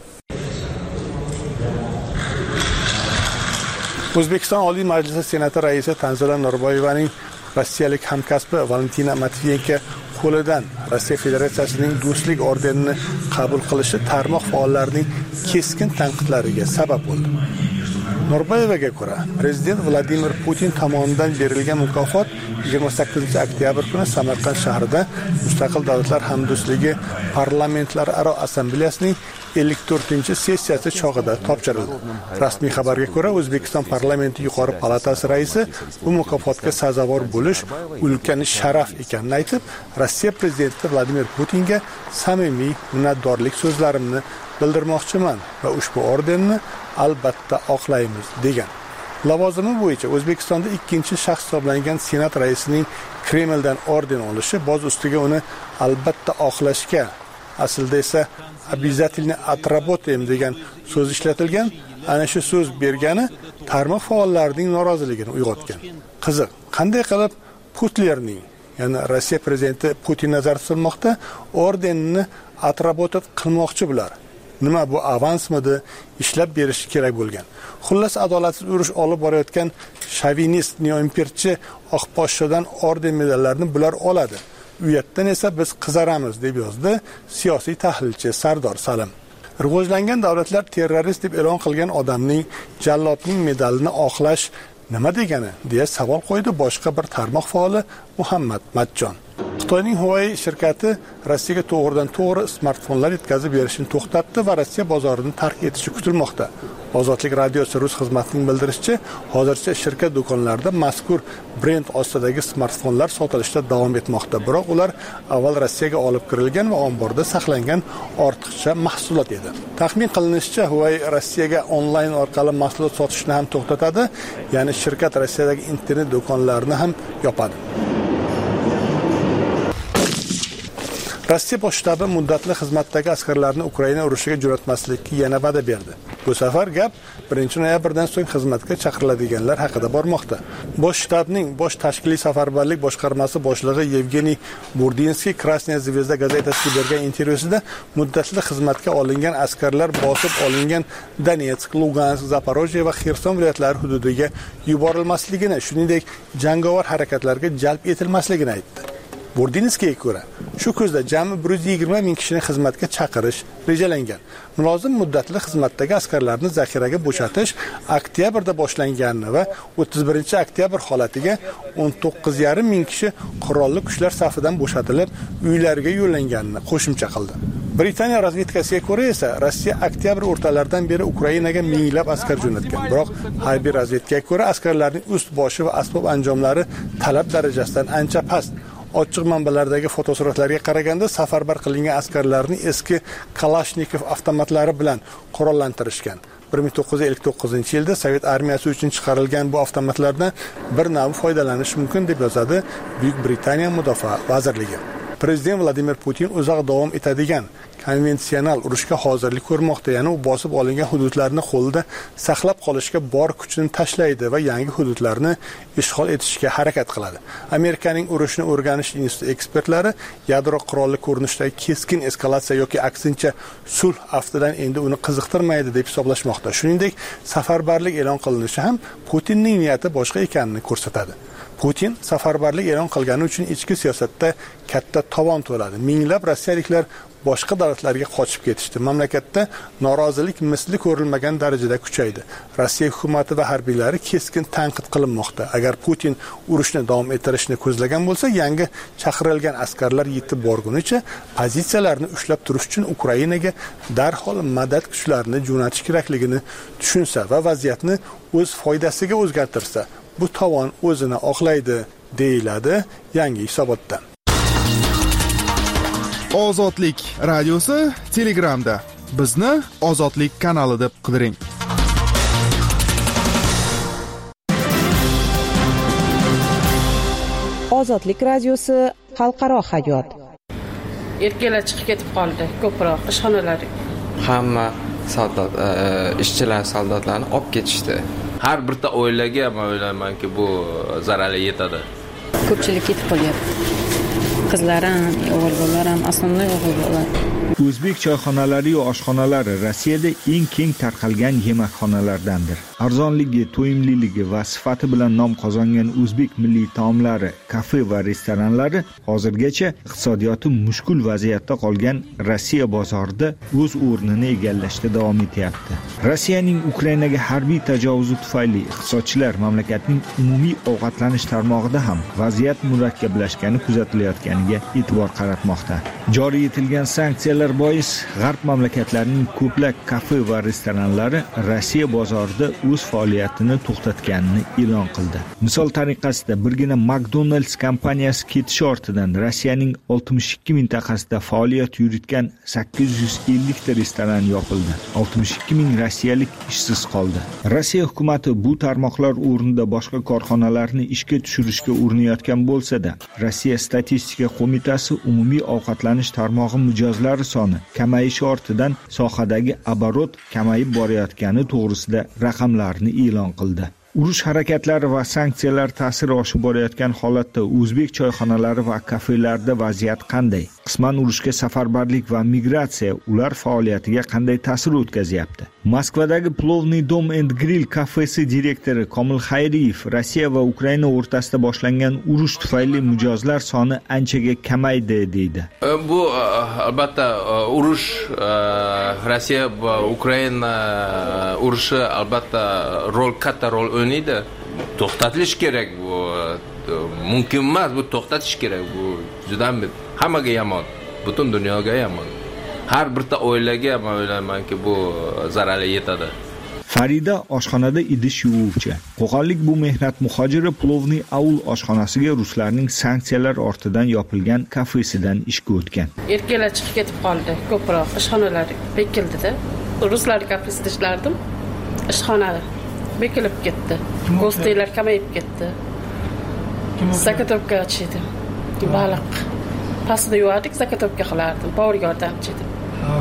O'zbekiston Oliy Majlisi Senati raisi Tanzila Norboyevaning rossiyalik hamkasbi Valentina Matviyenko qo'lidan Rossiya Federatsiyasining do'stlik ordenini qabul qilishi tarmoq faollarining keskin tanqidlariga sabab bo'ldi. Norboyevaga ko'ra, prezident Vladimir Putin tomonidan berilgan mukofot yigirma sakkizinchi oktyabr kuni Samarqand shahrida Mustaqil Davlatlar Hamdo'stligi parlamentlararo assambleyasining ellik to'rtinchi sessiyasi chog'ida topshirildi. Rasmiy xabarga ko'ra, O'zbekiston parlamenti yuqori palatasi raisi bu mukofotga sazovor bo'lish ulkan sharaf ekanini aytib, Rossiya prezidenti Vladimir Putinga samimiy minnatdorlik so'zlarimni bildirmoqchiman va ushbu ordenni albatta oqlaymiz degan. Lavozimi bo'yicha O'zbekistonda ikkinchi shaxs hisoblangan Senat raisining Kremldan orden olishi boz ustiga uni albatta oqlashga, aslida esa обязательно отработаем degan so'z ishlatilgan. Ana shu so'z bergani tarmoq faollarining noroziligini uyg'otgan. Qiziq, qanday qilib Putlerning, ya'ni Rossiya prezidenti Putin nazarda tutilmoqda, ordenni отработать qilmoqchi bular. Nima bu avansmidi, ishlab berishi kerak bo'lgan. Xullas, adolatsiz urush olib borayotgan shovinist neoimperchi oqposhshodan orden medallarini bular oladi. Uyatdan esa biz qizaramiz deb yozdi siyosiy tahlilchi Sardor Salim. Rivojlangan davlatlar terrorist deb e'lon qilgan odamning, jallodning medalini oqlash nima degani deya savol qo'ydi boshqa bir tarmoq faoli Muhammad Matjon. Xitoyning Huawei shirkati Rossiyaga to'g'ridan to'g'ri smartfonlar yetkazib berishni to'xtatdi va Rossiya bozorini tark etishi kutilmoqda. Ozodlik radiosi rus xizmatining bildirishicha, hozircha shirkat do'konlarida mazkur brend ostidagi smartfonlar sotilishda davom etmoqda. Biroq ular avval Rossiyaga olib kirilgan va omborda saqlangan ortiqcha mahsulot edi. Taxmin qilinishicha, Huawei Rossiyaga onlayn orqali mahsulot sotishni ham to'xtatadi, ya'ni shirkat Rossiyadagi internet do'konlarini ham yopadi. Rossiya bosh shtabi muddatli xizmatdagi askarlarni Ukraina urushiga jo'natmaslikka yana va'da berdi. Bu safar gap birinchi noyabrdan so'ng xizmatga chaqiriladiganlar haqida bormoqda. Bosh shtabning bosh tashkiliy safarbarlik boshqarmasi boshlig'i Yevgeniy Burdinskiy Krasnaya Zvezda gazetasiga bergan intervyusida muddatli xizmatga olingan askarlar bosib olingan Donetsk, Lugansk, Zaporojye va Xerson viloyatlari hududiga yuborilmasligini, shuningdek jangovar harakatlarga jalb etilmasligini aytdi. Burdinskiyga ko'ra, shu ko'zda jami bir yuz yigirma ming kishini xizmatga chaqirish rejalangan. Mulozim muddatli xizmatdagi askarlarni zaxiraga bo'shatish oktyabrda boshlanganini va o'ttiz birinchi oktyabr holatiga o'n to'qqiz yarim ming kishi qurolli kuchlar safidan bo'shatilib, uylariga yo'llanganini qo'shimcha qildi. Britaniya razvedkasiga ko'ra esa Rossiya oktyabr o'rtalaridan beri Ukrainaga minglab askar jo'natgan. Biroq harbiy razvedkaga ko'ra askarlarning ust boshi va asbob anjomlari talab darajasidan ancha past. Ochiq manbalardagi fotosuratlarga qaraganda safarbar qilingan askarlarning eski Kalashnikov avtomatlari bilan qurollantirishgan. bir ming to'qqiz yuz ellik to'qqizinchi yilda Sovet armiyasi uchun chiqarilgan bu avtomatlardan bir navi foydalanish mumkin deb yozadi Buyuk Britaniya Mudofaa vazirligi. Prezident Vladimir Putin uzoq davom etadigan konvensional urushga hozirlik ko'rmoqda, ya'ni u bosib olingan hududlarni qo'lida saqlab qolishga bor kuchini tashlaydi va yangi hududlarni ishg'ol etishga harakat qiladi. Amerikaning urushni o'rganish instituti ekspertlari yadro qurolli ko'rinishdagi keskin eskalatsiya yoki aksincha sulh aftidan endi uni qiziqtirmaydi deb hisoblashmoqda. Shuningdek, safarbarlik e'lon qilinishi ham Putinning niyati boshqa ekanini ko'rsatadi. Putin safarbarlik e'lon qilgani uchun ichki siyosatda katta tovon to'ladi. Minglab rossiyaliklar boshqa davlatlarga qochib ketishdi. Mamlakatda norozilik misli ko'rilmagan darajada kuchaydi. Rossiya hukumati va harbiylari keskin tanqid qilinmoqda. Agar Putin urushni davom ettirishni ko'zlagan bo'lsa, yangi chaqirilgan askarlar yetib borgunicha pozitsiyalarni ushlab turish uchun Ukrainaga darhol madad kuchlarini jo'natish kerakligini tushunsa va vaziyatni o'z foydasiga o'zgartirsa, bu tovon o'zini oqlaydi, deyiladi yangi hisobotda. Ozodlik radiosi Telegramda. Bizni Ozodlik kanali deb qidiring. Ozodlik radiosi xalqaro hayot. Erkaklar chiqib ketib qoldi, ko'proq ishxonalar. Hamma soldat, ishchilar soldatlarni olib ketishdi. Har birta oilaga men o'ylaymanki bu zarar yetadi. Ko'pchilik ketib qolyapti. Qizlar ham, o'g'il bolalar ham, asosiy o'g'il bolalar. O'zbek choyxonalari va oshxonalari Rossiyada eng keng tarqalgan yemakxonalardandir. Arzonligi, to'yimliligi va sifati bilan nom qozongan o'zbek milliy taomlari, kafe va restoranlari hozirgacha iqtisodiyoti mushkul vaziyatda qolgan Rossiya bozorida o'z o'rnini egallashda davom etyapti. Rossiyaning Ukrainaga harbiy tajovuzi tufayli iqtisodchilar mamlakatning umumiy ovqatlanish tarmog'ida ham vaziyat murakkablashgani kuzatilayotganiga e'tibor qaratmoqda. Joriy etilgan sanksiyalar bois g'arb mamlakatlarining ko'plab kafe va restoranlari Rossiya bozorida o'z faoliyatini to'xtatganini e'lon qildi. Misol tariqasida birgina McDonald's kompaniyasi ketishi ortidan Rossiyaning oltmish ikki mintaqasida faoliyat yuritgan sakkiz yuz ellik ta restoran yopildi. oltmish ikki ming rossiyalik ishsiz qoldi. Rossiya hukumatı bu tarmoqlar o'rnida boshqa korxonalarni ishga tushirishga urinayotgan bo'lsa-da, Rossiya statistika qo'mitasi umumiy ovqatlanish tarmog'i mijozlari soni kamayishi ortidan sohadagi оборот kamayib borayotgani to'g'risida raqamlarni e'lon qildi. Urush harakatlari va sanksiyalar ta'siri oshib borayotgan holatda o'zbek choyxonalari va kafelarida vaziyat qanday? Qisman urushga safarbarlik va migratsiya ular faoliyatiga qanday ta'sir o'tkazyapti? Moskvadagi Plovniy dom and grill kafesi direktori Komil Xayriyev Rossiya va Ukraina o'rtasida boshlangan urush tufayli mijozlar soni anchaga kamaydi deydi. Bu albatta urush Rossiya va Ukraina urushi albatta rol katta rol o'ynaydi. To'xtatilish kerak bu. Mumkin emas, bu to'xtatish kerak. Bu juda hammaga yomon, butun dunyoga yomon. Har birta oilaga men o'ylaymanki bu zarar yetadi. Farida oshxonada idish yuvuvchi. Qo'qonlik bu mehnat muhojiri Plovniy aul oshxonasiga ruslarning sanksiyalar ortidan yopilgan kafesidan ishga o'tgan. Erkaklar chiqib ketib qoldi, ko'proq ishxonalar bekildida. Ruslar kafesida ishlardim. Ishxona bekilib ketdi. Go'steylar kamayib ketdi. Zakatovka ochdim. Baliq pastda yuvardik, zakatovka qilardim, povurga yordamchi edim.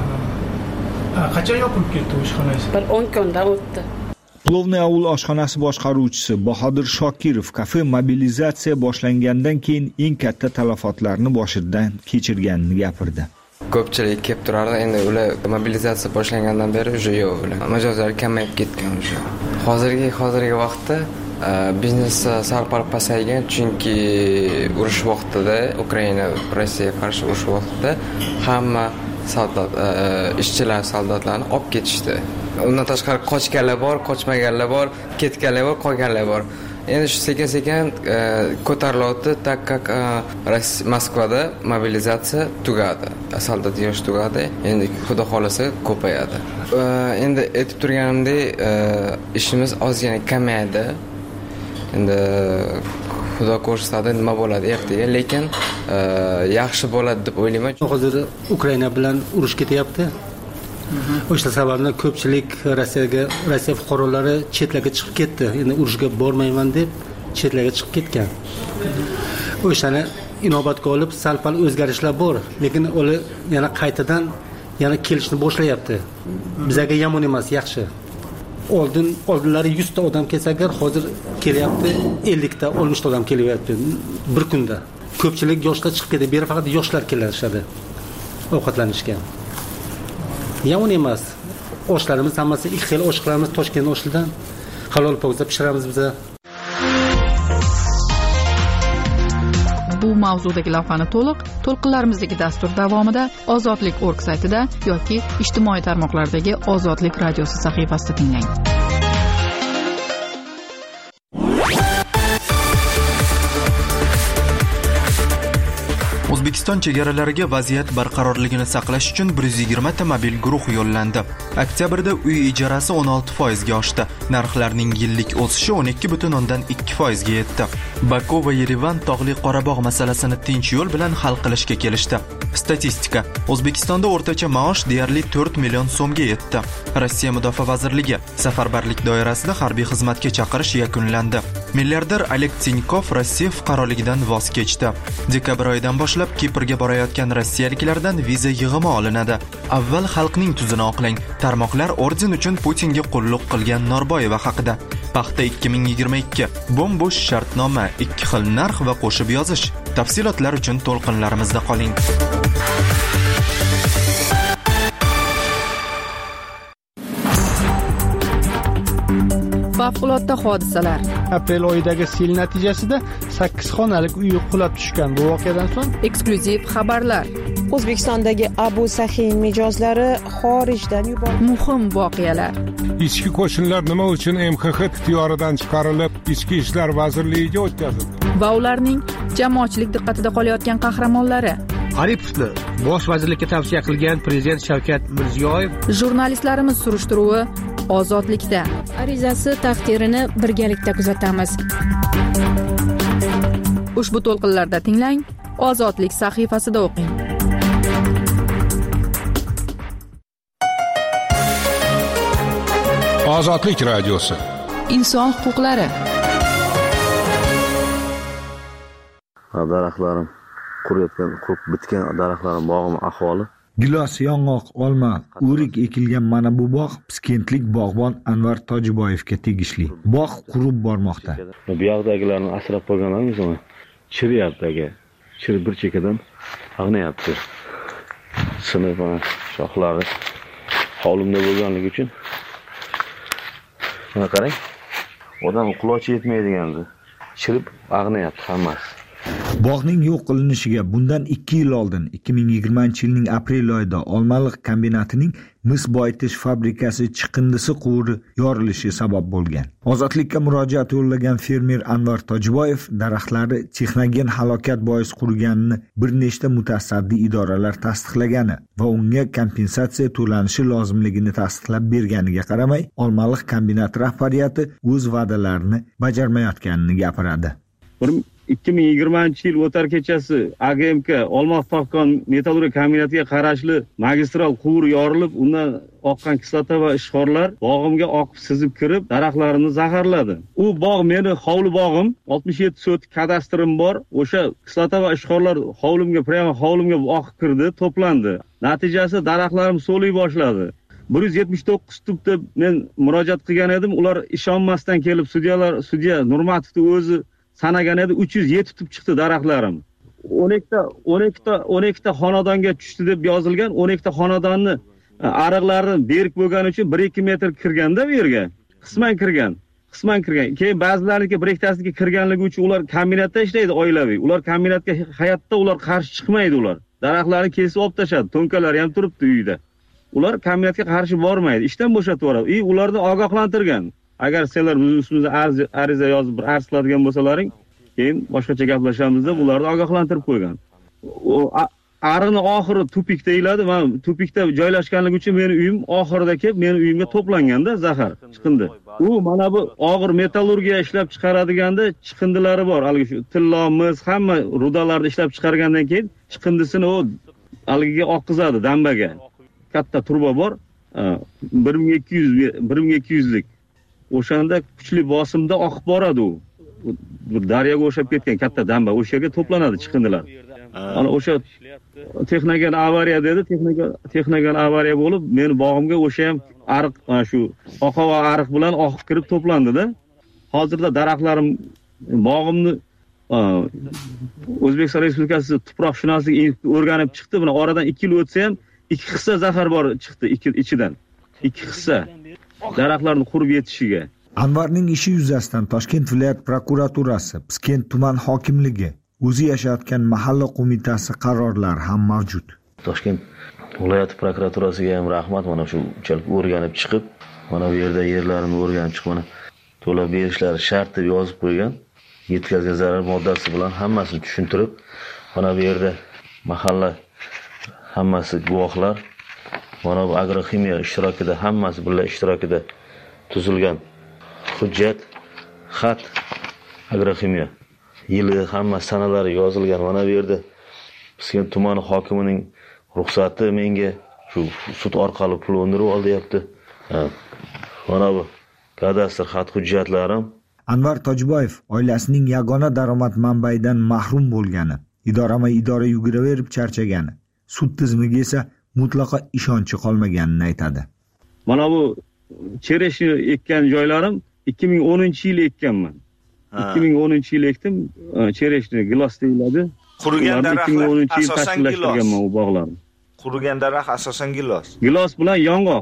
Qachon yopilib ketdi oshxonangiz? Bir o'n kundan o'tdi. Plovniy aul oshxonasi boshqaruvchisi Bahodir Shokirov kafe mobilizatsiya boshlangandan keyin eng katta talafotlarni boshidan kechirganini gapirdi. Ko'pchilik kelib turardi, endi ular mobilizatsiya boshlangandan beri уже yo'q ular. Mijozlar kamayib ketgan уже. Hozirgi hozirgi vaqtda biznes sal-pal pasaygan, chunki urush vaqtida, Ukraina Rossiyaga qarshi urush vaqtida hamma soldat, ishchilar soldatlarni olib ketishdi. Undan tashqari qochganlar bor, qochmaganlar bor, ketganlar bor, qolganlar bor. Endi shu sekin-sekin ko'tarilyapti, tak как Moskvada mobilizatsiya tugadi. Soldat yosh tugadi. Endi xudo xolasa ko'payadi. Endi aytib turganimdek, ishimiz ozgina kamayadi. Endi xudo ko'rsatadi nima bo'ladi ertaga, lekin yaxshi bo'ladi deb o'ylayman. Hozir Ukraina bilan urush ketyapti. O'sha sababdan ko'pchilik Rossiyaga, Rossiya fuqarolari chetlarga chiqib ketdi. Endi urushga bormayman deb chetlarga chiqib ketgan. O'shani inobatga olib sal-pal o'zgarishlar bor, lekin ular yana qaytadan yana kelishni boshlayapti. Bizga yomon emas, yaxshi. Oldin oldinlari yuz ta odam kelsa agar, hozir kelyapti ellik ta, oltmish ta odam kelyapti bir kunda. Ko'pchilik yoshlar chiqib ketdi, beri faqat yoshlar kelishadi ovqatlanishga. Yomon emas. Oshlarimiz hammasi ikki xil osh qilamiz, Toshkent oshidan. Halol pokza pishiramiz biz. Bu mavzudagi lavhani to'liq to'lqinlarimizdagi dastur davomida ozodlik точка org saytida yoki ijtimoiy tarmoqlardagi Ozodlik radiosi sahifasida tinglang. O'zbekiston chegaralariga vaziyat barqarorligini saqlash uchun bir yuz yigirma ta mobil guruh yo'llandi. Oktyabrda uy ijarasi o'n olti foiz ga oshdi. Narxlarning yillik o'sishi o'n ikki butun o'ndan ikki foiz ga yetdi. Baku va Yerevan Tog'li Qorabog' masalasini tinch yo'l bilan hal qilishga kelishdi. Statistika: O'zbekistonda o'rtacha maosh deyarli to'rt million so'mga yetdi. Rossiya Mudofaa vazirligi safarbarlik doirasida harbiy xizmatga chaqirish yakunlandi. Milliarder Oleg Tinkov Rossiya fuqaroligidan voz kechdi. Dekabr oyidan boshlab Kiprga borayotgan rossiyaliklardan viza yig'imi olinadi. Avval xalqning tuzini oqlang. Tarmoqlar orden uchun Putinga qulluq qilgan Norboyeva haqida. Paxta ikki ming yigirma ikki. Bombo'sh shartnoma, ikki xil narx va qo'shib yozish. Tafsilotlar uchun to'lqinlarimizda qoling. Favqulodda hodisalar. Aprel oyidagi sel natijasida sakkiz xonalik uy qulab tushgan. Bu voqeadan so'ng eksklyuziv xabarlar. O'zbekistondagi Abu Sahin mijozlari xorijdan yuborildi. Muhim voqealar. Ichki qo'shinlar nima uchun M X X ixtiyoridan chiqarilib, Ichki ishlar vazirligiga o'tkazildi? Va ularning jamoatchilik diqqatida qolayotgan qahramonlari. Aripovni bosh vazirlikka tavsiya qilgan prezident Shavkat Mirziyoyev. Jurnalistlarimiz surishtiruvi Ozodlikda. Arizasi taqdirini birgalikda kuzatamiz. Ushbu to'lqinlarda tinglang, Ozodlik sahifasida o'qing. Ozodlik radiosi. Inson huquqlari. Daraxtlarim quriyotgan, qurib bitgan daraxtlarim bog'im ahvoli. Gilos, yong'oq, olma, o'rik ekilgan mana bu bog' Piskentlik bog'bon Anvar Tojiboyevga tegishli. Bog' qurib bormoqda. Bu yoqdagilarni asrab qo'yganlarimiz uni chiryapti aka. Chirib bir chekadan ag'nayapti. Sinib shoxlari hovlimda bo'lganligi uchun. Mana qarang. Odam qulochi yetmaydigandi. Chirib ag'nayapti hammasi. Bog'ning yo'q qilinishiga bundan ikki yil oldin ikki ming yigirmanchi yilning aprel oyida Olmaliq kombinatining mis boyitish fabrikasi chiqindisi quvuri yorilishi sabab bo'lgan. Ozodlikka murojaat yo'llagan fermer Anvar Tojiboyev daraxtlari texnogen halokat bois quriganini bir nechta mutasaddi idoralar tasdiqlagani va unga kompensatsiya to'lanishi lozimligini tasdiqlab berganiga qaramay, Olmaliq kombinat rahbariyati o'z va'dalarini bajarmayotganini gapiradi. ikki ming yigirmanchi yil o'tar kechasi A G M K Olmaliq Tog'kon metallurgiya kombinatiga qarashli magistral quvur yorilib, undan oqqan kislota va ishxorlar bog'imga oqib sizib kirib, daraxtlarimni zaharladi. U bog' meni hovli bog'im, oltmish yetti so't kadastrim bor. O'sha kislota va ishxorlar hovlimga, prямо hovlimga oqib kirdi, to'plandi. Natijasi daraxtlarim so'liy boshladi. bir yuz yetmish to'qqiz tubda men murojaat qilgan edim. Ular ishonmasdan kelib sudyalar, sudya Nurmatovning o'zi sanagan edi, uch yuz yetti tub chiqdi daraxtlarim. o'n ikkita o'n ikkita o'n ikkita xonadonga tushdi deb yozilgan. o'n ikkita xonadonni ariqlarini berk bo'lgani uchun bir ikki metr kirganda bu yerga. Qisman kirgan. Qisman kirgan. Keyin ba'zilarniki bir ikkitasiga kirganligi uchun ular kombinatda ishlaydi oilaviy. Ular kombinatga hayotda ular qarshi chiqmaydi ular. Daraxtlarni kesib olib tashadi. To'nkalari ham turibdi uyda. Ular kombinatga qarshi bormaydi. Ishdan bo'shatib yuboradi. I ularni ogohlantirgan. Agar sizlar biz ustimizga ariza yozib bir arz qiladigan bo'lsalaring, keyin boshqacha gaplashamizda bularni ogohlantirib qo'ygan. Ariqning oxiri tupik deyiladi. Men tupikda joylashganligi uchun meni uyim oxirida kelib, meni uyimga to'planganda zahar chiqindi. U mana bu og'ir metallurgiya ishlab chiqaradiganda chiqindilari bor. Haligi shu tillo, mis, hamma rudalarni ishlab chiqargandan keyin chiqindisini u haligiga oqizadi dambaga. Katta turba bor. bir ming ikki yuz bir ming ikki yuz lik. O'shanda kuchli bosimda oqib boradi u. Daryoga o'xshab ketgan katta damba, o'sha yerga to'planadi chiqindilar. Ana o'sha texnogen avariya dedi. Texnogen texnogen avariya bo'lib, meni bog'imga o'sha ham ariq, shu oqova ariq bilan oqib kirib to'plandi-da. Hozirda daraxtlarim bog'imni O'zbekiston Respublikasi tuproqshunoslik instituti o'rganib chiqdi. Buni oradan ikki yil o'tsa ham ikki hissa zahar bor chiqdi ichidan. ikki hissa daraxtlarni qurib yetishiga. Anvarning ishi yuzasidan Toshkent viloyat prokuraturasi, Piskent tuman hokimligi, o'zi yashayotgan mahalla qo'mitasi qarorlari ham mavjud. Toshkent viloyat prokuraturasiga ham rahmat, mana shu unchalik o'rganib chiqib, mana bu yerda yerlarini o'rganib chiqib, mana to'lab berishlari shart deb yozib qo'ygan. Yetkazgan zarar moddasi bilan hammasini tushuntirib, mana bu yerda mahalla hammasi guvohlar, mana bu agroximiya ishtirokida, hammasi birga ishtirokida tuzilgan hujjat, xat agroximiya yili hamma sanalari yozilgan. Mana bu yerda Piskent tumani hokimining ruxsati menga shu sud orqali pul undirib olyapti. Mana bu kadastr xat hujjatlarim. Anvar Tojiboyev oilasining yagona daromad manbaidan mahrum bo'lgani, idorama-idora yuguraverib charchagani, sud tizimiga esa mutlaqo ishonchi qolmaganini aytadi. Mana bu chereshni ekkan joylarim ikki ming o'ninchi yil ekkanman. ikki ming o'ninchi yil ekdim, chereshni gilos deyiladi. Qurigan daraxtlar asosan gilos. Bu bog'larni. Qurigan daraxt asosan gilos. Gilos bilan yong'oq.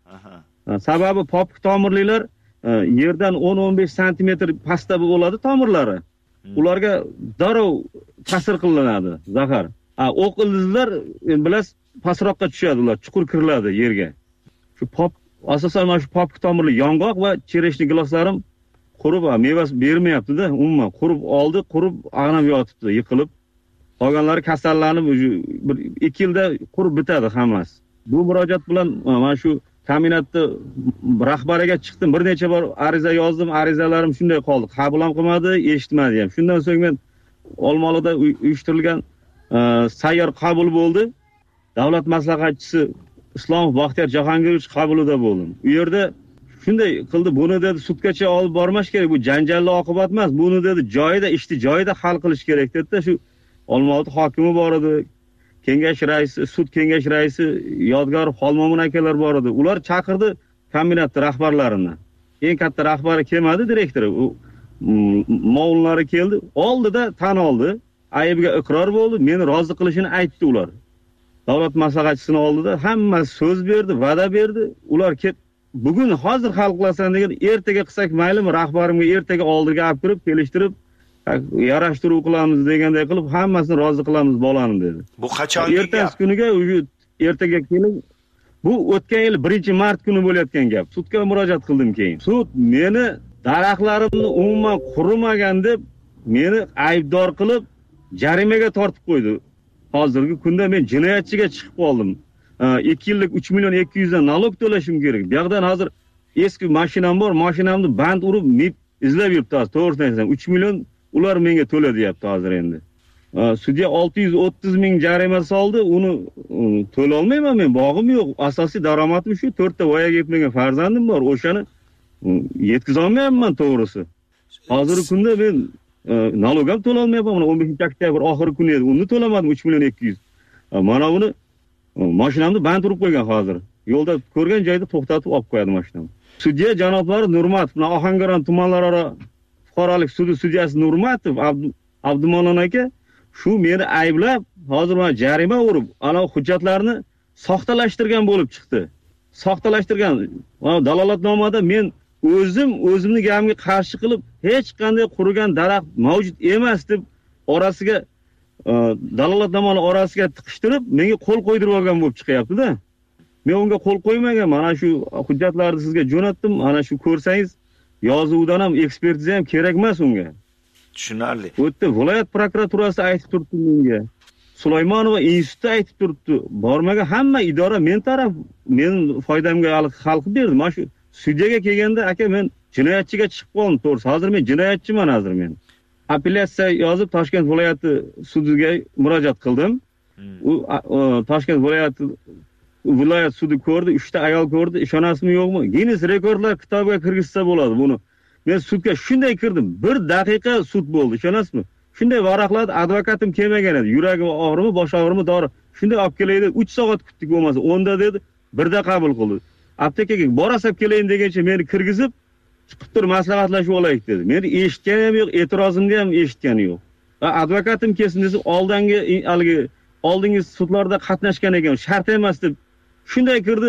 Sababi popuk tomirlilar yerdan o'n o'n besh santimetr pastda bo'ladi tomirlari. Ularga darrov ta'sir qilinadi zahar. A o'q ildizlar bilasiz pastroqqa tushadi, ular chuqur kiriladi yerga. Shu pop asosan mana shu popuk tomirli yong'oq va chereshni giloslarim qurib, meva bermayapti-da, umuman qurib oldi, qurib ag'nab yotibdi, yiqilib. Qolganlari kasallanib, bir ikki yilda qurib bitadi hammasi. Bu murojaat bilan mana shu kombinatda rahbariga chiqdim, bir necha bor ariza yozdim, arizalarim shunday qoldi. Qabul ham qilmadi, eshitmadi ham. Shundan so'ng men Olmaliqda uyushtirilgan sayyor qabul bo'ldi. Davlat maslahatchisi Islomov Baxtiyor Jahongirovich qabulida bo'ldim. U yerda shunday qildi, buni dedi sudgacha olib bormash kerak, bu janjalli oqibat emas, buni dedi joyida, ishni joyida hal qilish kerak dedi-da. Shu Olmaliq hokimi bor edi, kengash raisi, sud kengash raisi Yodgor Xolmomin akalar bor edi. Ular chaqirdi kombinat rahbarlarini. Eng katta rahbari kelmadi, direktori. U ma'murlari keldi, oldida tan oldi, aybiga iqror bo'ldi, meni rozi qilishini aytdi ular. Davlat maslahatchisini oldida hamma so'z berdi, va'da berdi. Ular ket bugun hozir hal qilasan degan, ertaga qilsak maylimi, rahbarimga ertaga oldiga olib kirib, kelishtirib yarashtiruv qilamiz deganday qilib hammasini rozi qilamiz bolani dedi. Bu qachongi gap? Ertasi kuniga ertaga kelib, bu o'tgan yil birinchi mart kuni bo'layotgan gap. Sudga murojaat qildim keyin. Sud meni daraxtlarimni umuman qurimagan deb meni aybdor qilib jarimaga tortib qo'ydi. Hozirgi kunda men jinoyatchiga chiqib qoldim. ikki yillik uch million ikki yuz dan nalog to'lashim kerak. Bu yerdan hozir eski mashinam bor, mashinamni band urib, mib izlab yuribdi. To'g'risini aytsam, uch million ular menga to'la deyapti hozir endi. Sudya olti yuz o'ttiz ming jarima soldi, uni to'la olmayman men, bog'im yo'q. Asosiy daromadim shu, to'rtta voyaga yetmagan farzandim bor, o'shani yetkiza olmayapman to'g'risi. Hozirgi kunda men nalog ham to'la olmayapman. Mana o'n beshinchi oktyabr oxirgi kun edi, uni to'lamadim uch million ikki yuz. Mana buni mashinamni band urib qo'ygan hozir. Yo'lda ko'rgan joyda to'xtatib olib qo'yadi mashinamni. Sudya janoblari Nurmatov, Ohangaron tumanlararo fuqarolik sudi sudyasi Nurmatov Abdumonon aka shu meni ayblab, hozir men jarima urib, ana hujjatlarni soxtalashtirgan bo'lib chiqdi. Soxtalashtirgan. Mana dalolatnomada men o'zim o'zimning gapimga qarshi qilib, hech qanday qurigan daraxt mavjud emas deb orasiga dalolatnomani orasiga tiqishtirib, menga qo'l qo'ydirib olgan bo'lib chiqyapti-da. Men unga qo'l qo'ymagan. Mana shu hujjatlarni sizga jo'natdim. Ana shu ko'rsangiz, yozuvdan ham ekspertiza ham kerak emas unga. Tushunarli. O'tdi viloyat prokuraturasi aytib turibdi menga. Sulaymonova instituti aytib turibdi. Bormagan hamma idora men taraf, men foydamga hal qilib berdi. Mana shu sudyaga kelganda, aka men jinoyatchiga chiqib qoldim, to'g'risi. Hozir men jinoyatchiman hozir men. Apellyatsiya yozib Toshkent viloyati sudiga murojaat qildim. U Toshkent viloyati viloyat sudi ko'rdi, uchta ayol ko'rdi, ishonasizmi yo'qmi? Guinness rekordlar kitobiga kirgizsa bo'ladi buni. Men sudga shunday kirdim, bir daqiqa sud bo'ldi, ishonasizmi? Shunday varaqladi, advokatim kelmagan edi. Yuragim og'rimi, bosh og'rimi, dori. Shunday olib kelaydi, uch soat kutdik bo'lmasa, o'nda dedi, birda qabul qildi. Aptekaga borasab kelayin degancha meni kirgizib, chiqib tur maslahatlashib olaylik dedi. Meni eshitganim ham yo'q, e'tirozimni ham eshitgani yo'q. Va advokatim kelsin desa, oldingi haligi oldingi sudlarda qatnashgan ekan, shart emas deb shunday kirdi.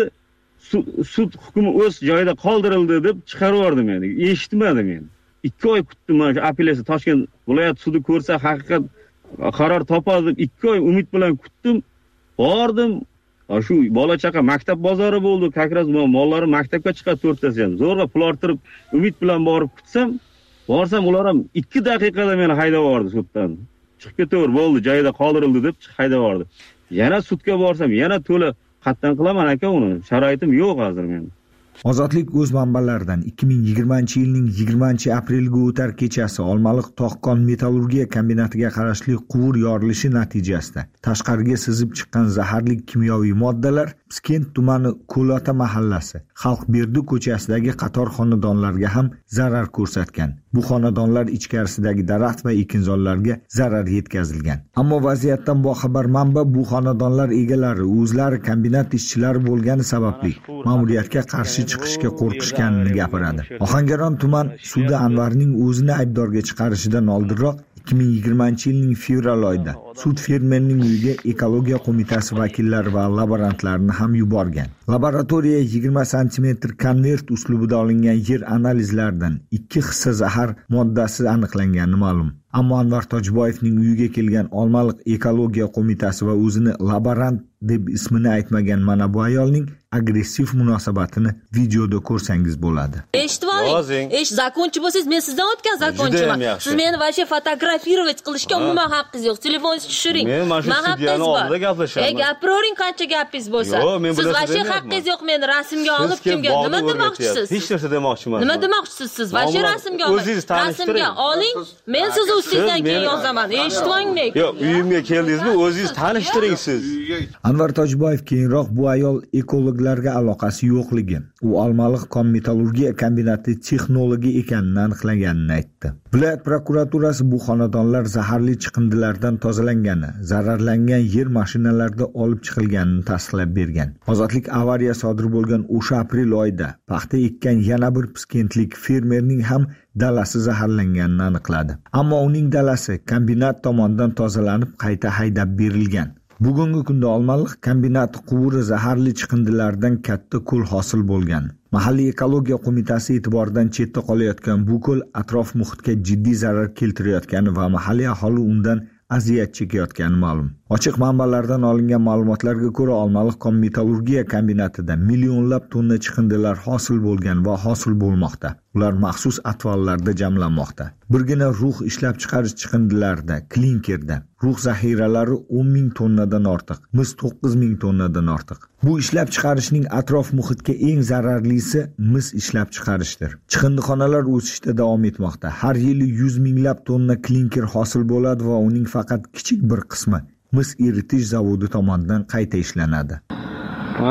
Sud hukmi o'z joyida qoldirildi deb chiqarib yubordi meni. Eshitmadim men. ikki oy kutdim mana shu apellyatsiya Toshkent viloyat sudi ko'rsa haqiqat qaror topadi deb ikki oy umid bilan kutdim. Bordim. Shu bola chaqa maktab bozori bo'ldi. Kakraz mollarim maktabga chiqadi to'rttasi ham. Zo'rg'a pul orttirib umid bilan borib kutsam, borsam ular ham ikki daqiqada meni haydab yubordi suddan. Chiqib ketaver, bo'ldi, joyida qoldirildi deb haydab yubordi. Yana sudga borsam, yana to'la qatdan qilaman aka uni. Sharoitim yo'q hozir men. Ozodlik o'z manbalaridan ikki ming yigirmanchi yilning yigirmanchi aprelga o'tar kechasi Olmaliq Toqqon metallurgiya kombinatiga qarashli quvur yorilishi natijasida tashqariga sizib chiqqan zaharli kimyoviy moddalar Piskent tumani Ko'lota mahallasi, Xalqberdi ko'chasidagi qator xonadonlarga ham zarar ko'rsatgan. Bu xonadonlar ichkarisidagi daraxt va ekinzorlarga zarar yetkazilgan. Ammo vaziyatdan boxabar manba bu xonadonlar egalari o'zlari kombinat ishchilari bo'lgani sababli ma'muriyatga qarshi chiqishga qo'rqishganini gapiradi. Ohangaron tuman sudi Anvarning o'zini aybdorga chiqarishidan oldinroq ikki ming yigirmanchi yilning fevral oyida sud fermerning uyiga ekologiya qo'mitasi vakillari va laborantlarini ham yuborgan. Laboratoriya yigirma santimetr konvert uslubida olingan yer analizlaridan ikki hissa zahar moddasi aniqlangani ma'lum. Ammo Anvar Tojboyevning uyiga kelgan Olmaliq ekologiya qo'mitasi va o'zini laborant deb ismini aytmagan mana bu ayolning agressiv munosabatini videoda ko'rsangiz bo'ladi. Eshitib oling. Esh zakonchi bo'lsangiz, men sizdan o'tgan zakonchiman. Siz meni voshe fotografirovать qilishga umuman haqqingiz yo'q. Telefoningizni tushiring. Men mana shu sudiyani oldida gaplashaman. Ey, gapiravering qancha gapingiz bo'lsa. Siz voshe haqqingiz yo'q meni rasmga olib kimga nima demoqchisiz? Hech narsa demoqchiman. Nima demoqchisiz siz? Voshe rasmga olib. Rasmga oling. Men siz ustingizdan keyin yozaman. Eshitib oling. Yo'q, uyimga keldingizmi? O'zingiz tanishtiring siz. Anvar Tojboyev keyinroq bu ayol ekologlarga aloqasi yo'qligi, u Olmaliq kon-metallurgiya kombinati texnologi ekanini aniqlaganini aytdi. Viloyat prokuraturasi bu xonadonlar zaharli chiqindilardan tozalangani, zararlangan yer mashinalarida olib chiqilganini tasdiqlab bergan. Ozodlik avariya sodir bo'lgan o'sha aprel oyida paxta ekkan yana bir piskentlik fermerning ham dalasi zaharlanganini aniqladi. Ammo uning dalasi kombinat tomonidan tozalanib qayta haydab berilgan. Bugungi kunda Olmaliq kombinati quvuri zaharli chiqindilardan katta ko'l hosil bo'lgan. Mahalliy ekologiya qo'mitasi e'tiboridan chetda qolayotgan bu ko'l atrof muhitga jiddiy zarar keltirayotgani va mahalliy aholi undan aziyat chekayotgani ma'lum. Ochiq manbalardan olingan ma'lumotlarga ko'ra Olmaliq kon-metallurgiya kombinatida millionlab tonna chiqindilar hosil bo'lgan va hosil bo'lmoqda. Ular maxsus atvollarda jamlanmoqda. Birgina rux ishlab chiqarish chiqindilarida, klinkerda rux zaxiralari o'n ming tonnadan ortiq, mis to'qqiz ming tonnadan ortiq. Bu ishlab chiqarishning atrof muhitga eng zararlisi mis ishlab chiqarishdir. Chiqindixonalar o'sishda davom etmoqda. Har yili yuz minglab tonna klinker hosil bo'ladi va uning faqat kichik bir qismi mis eritish zavodi tomonidan qayta ishlanadi. Ha.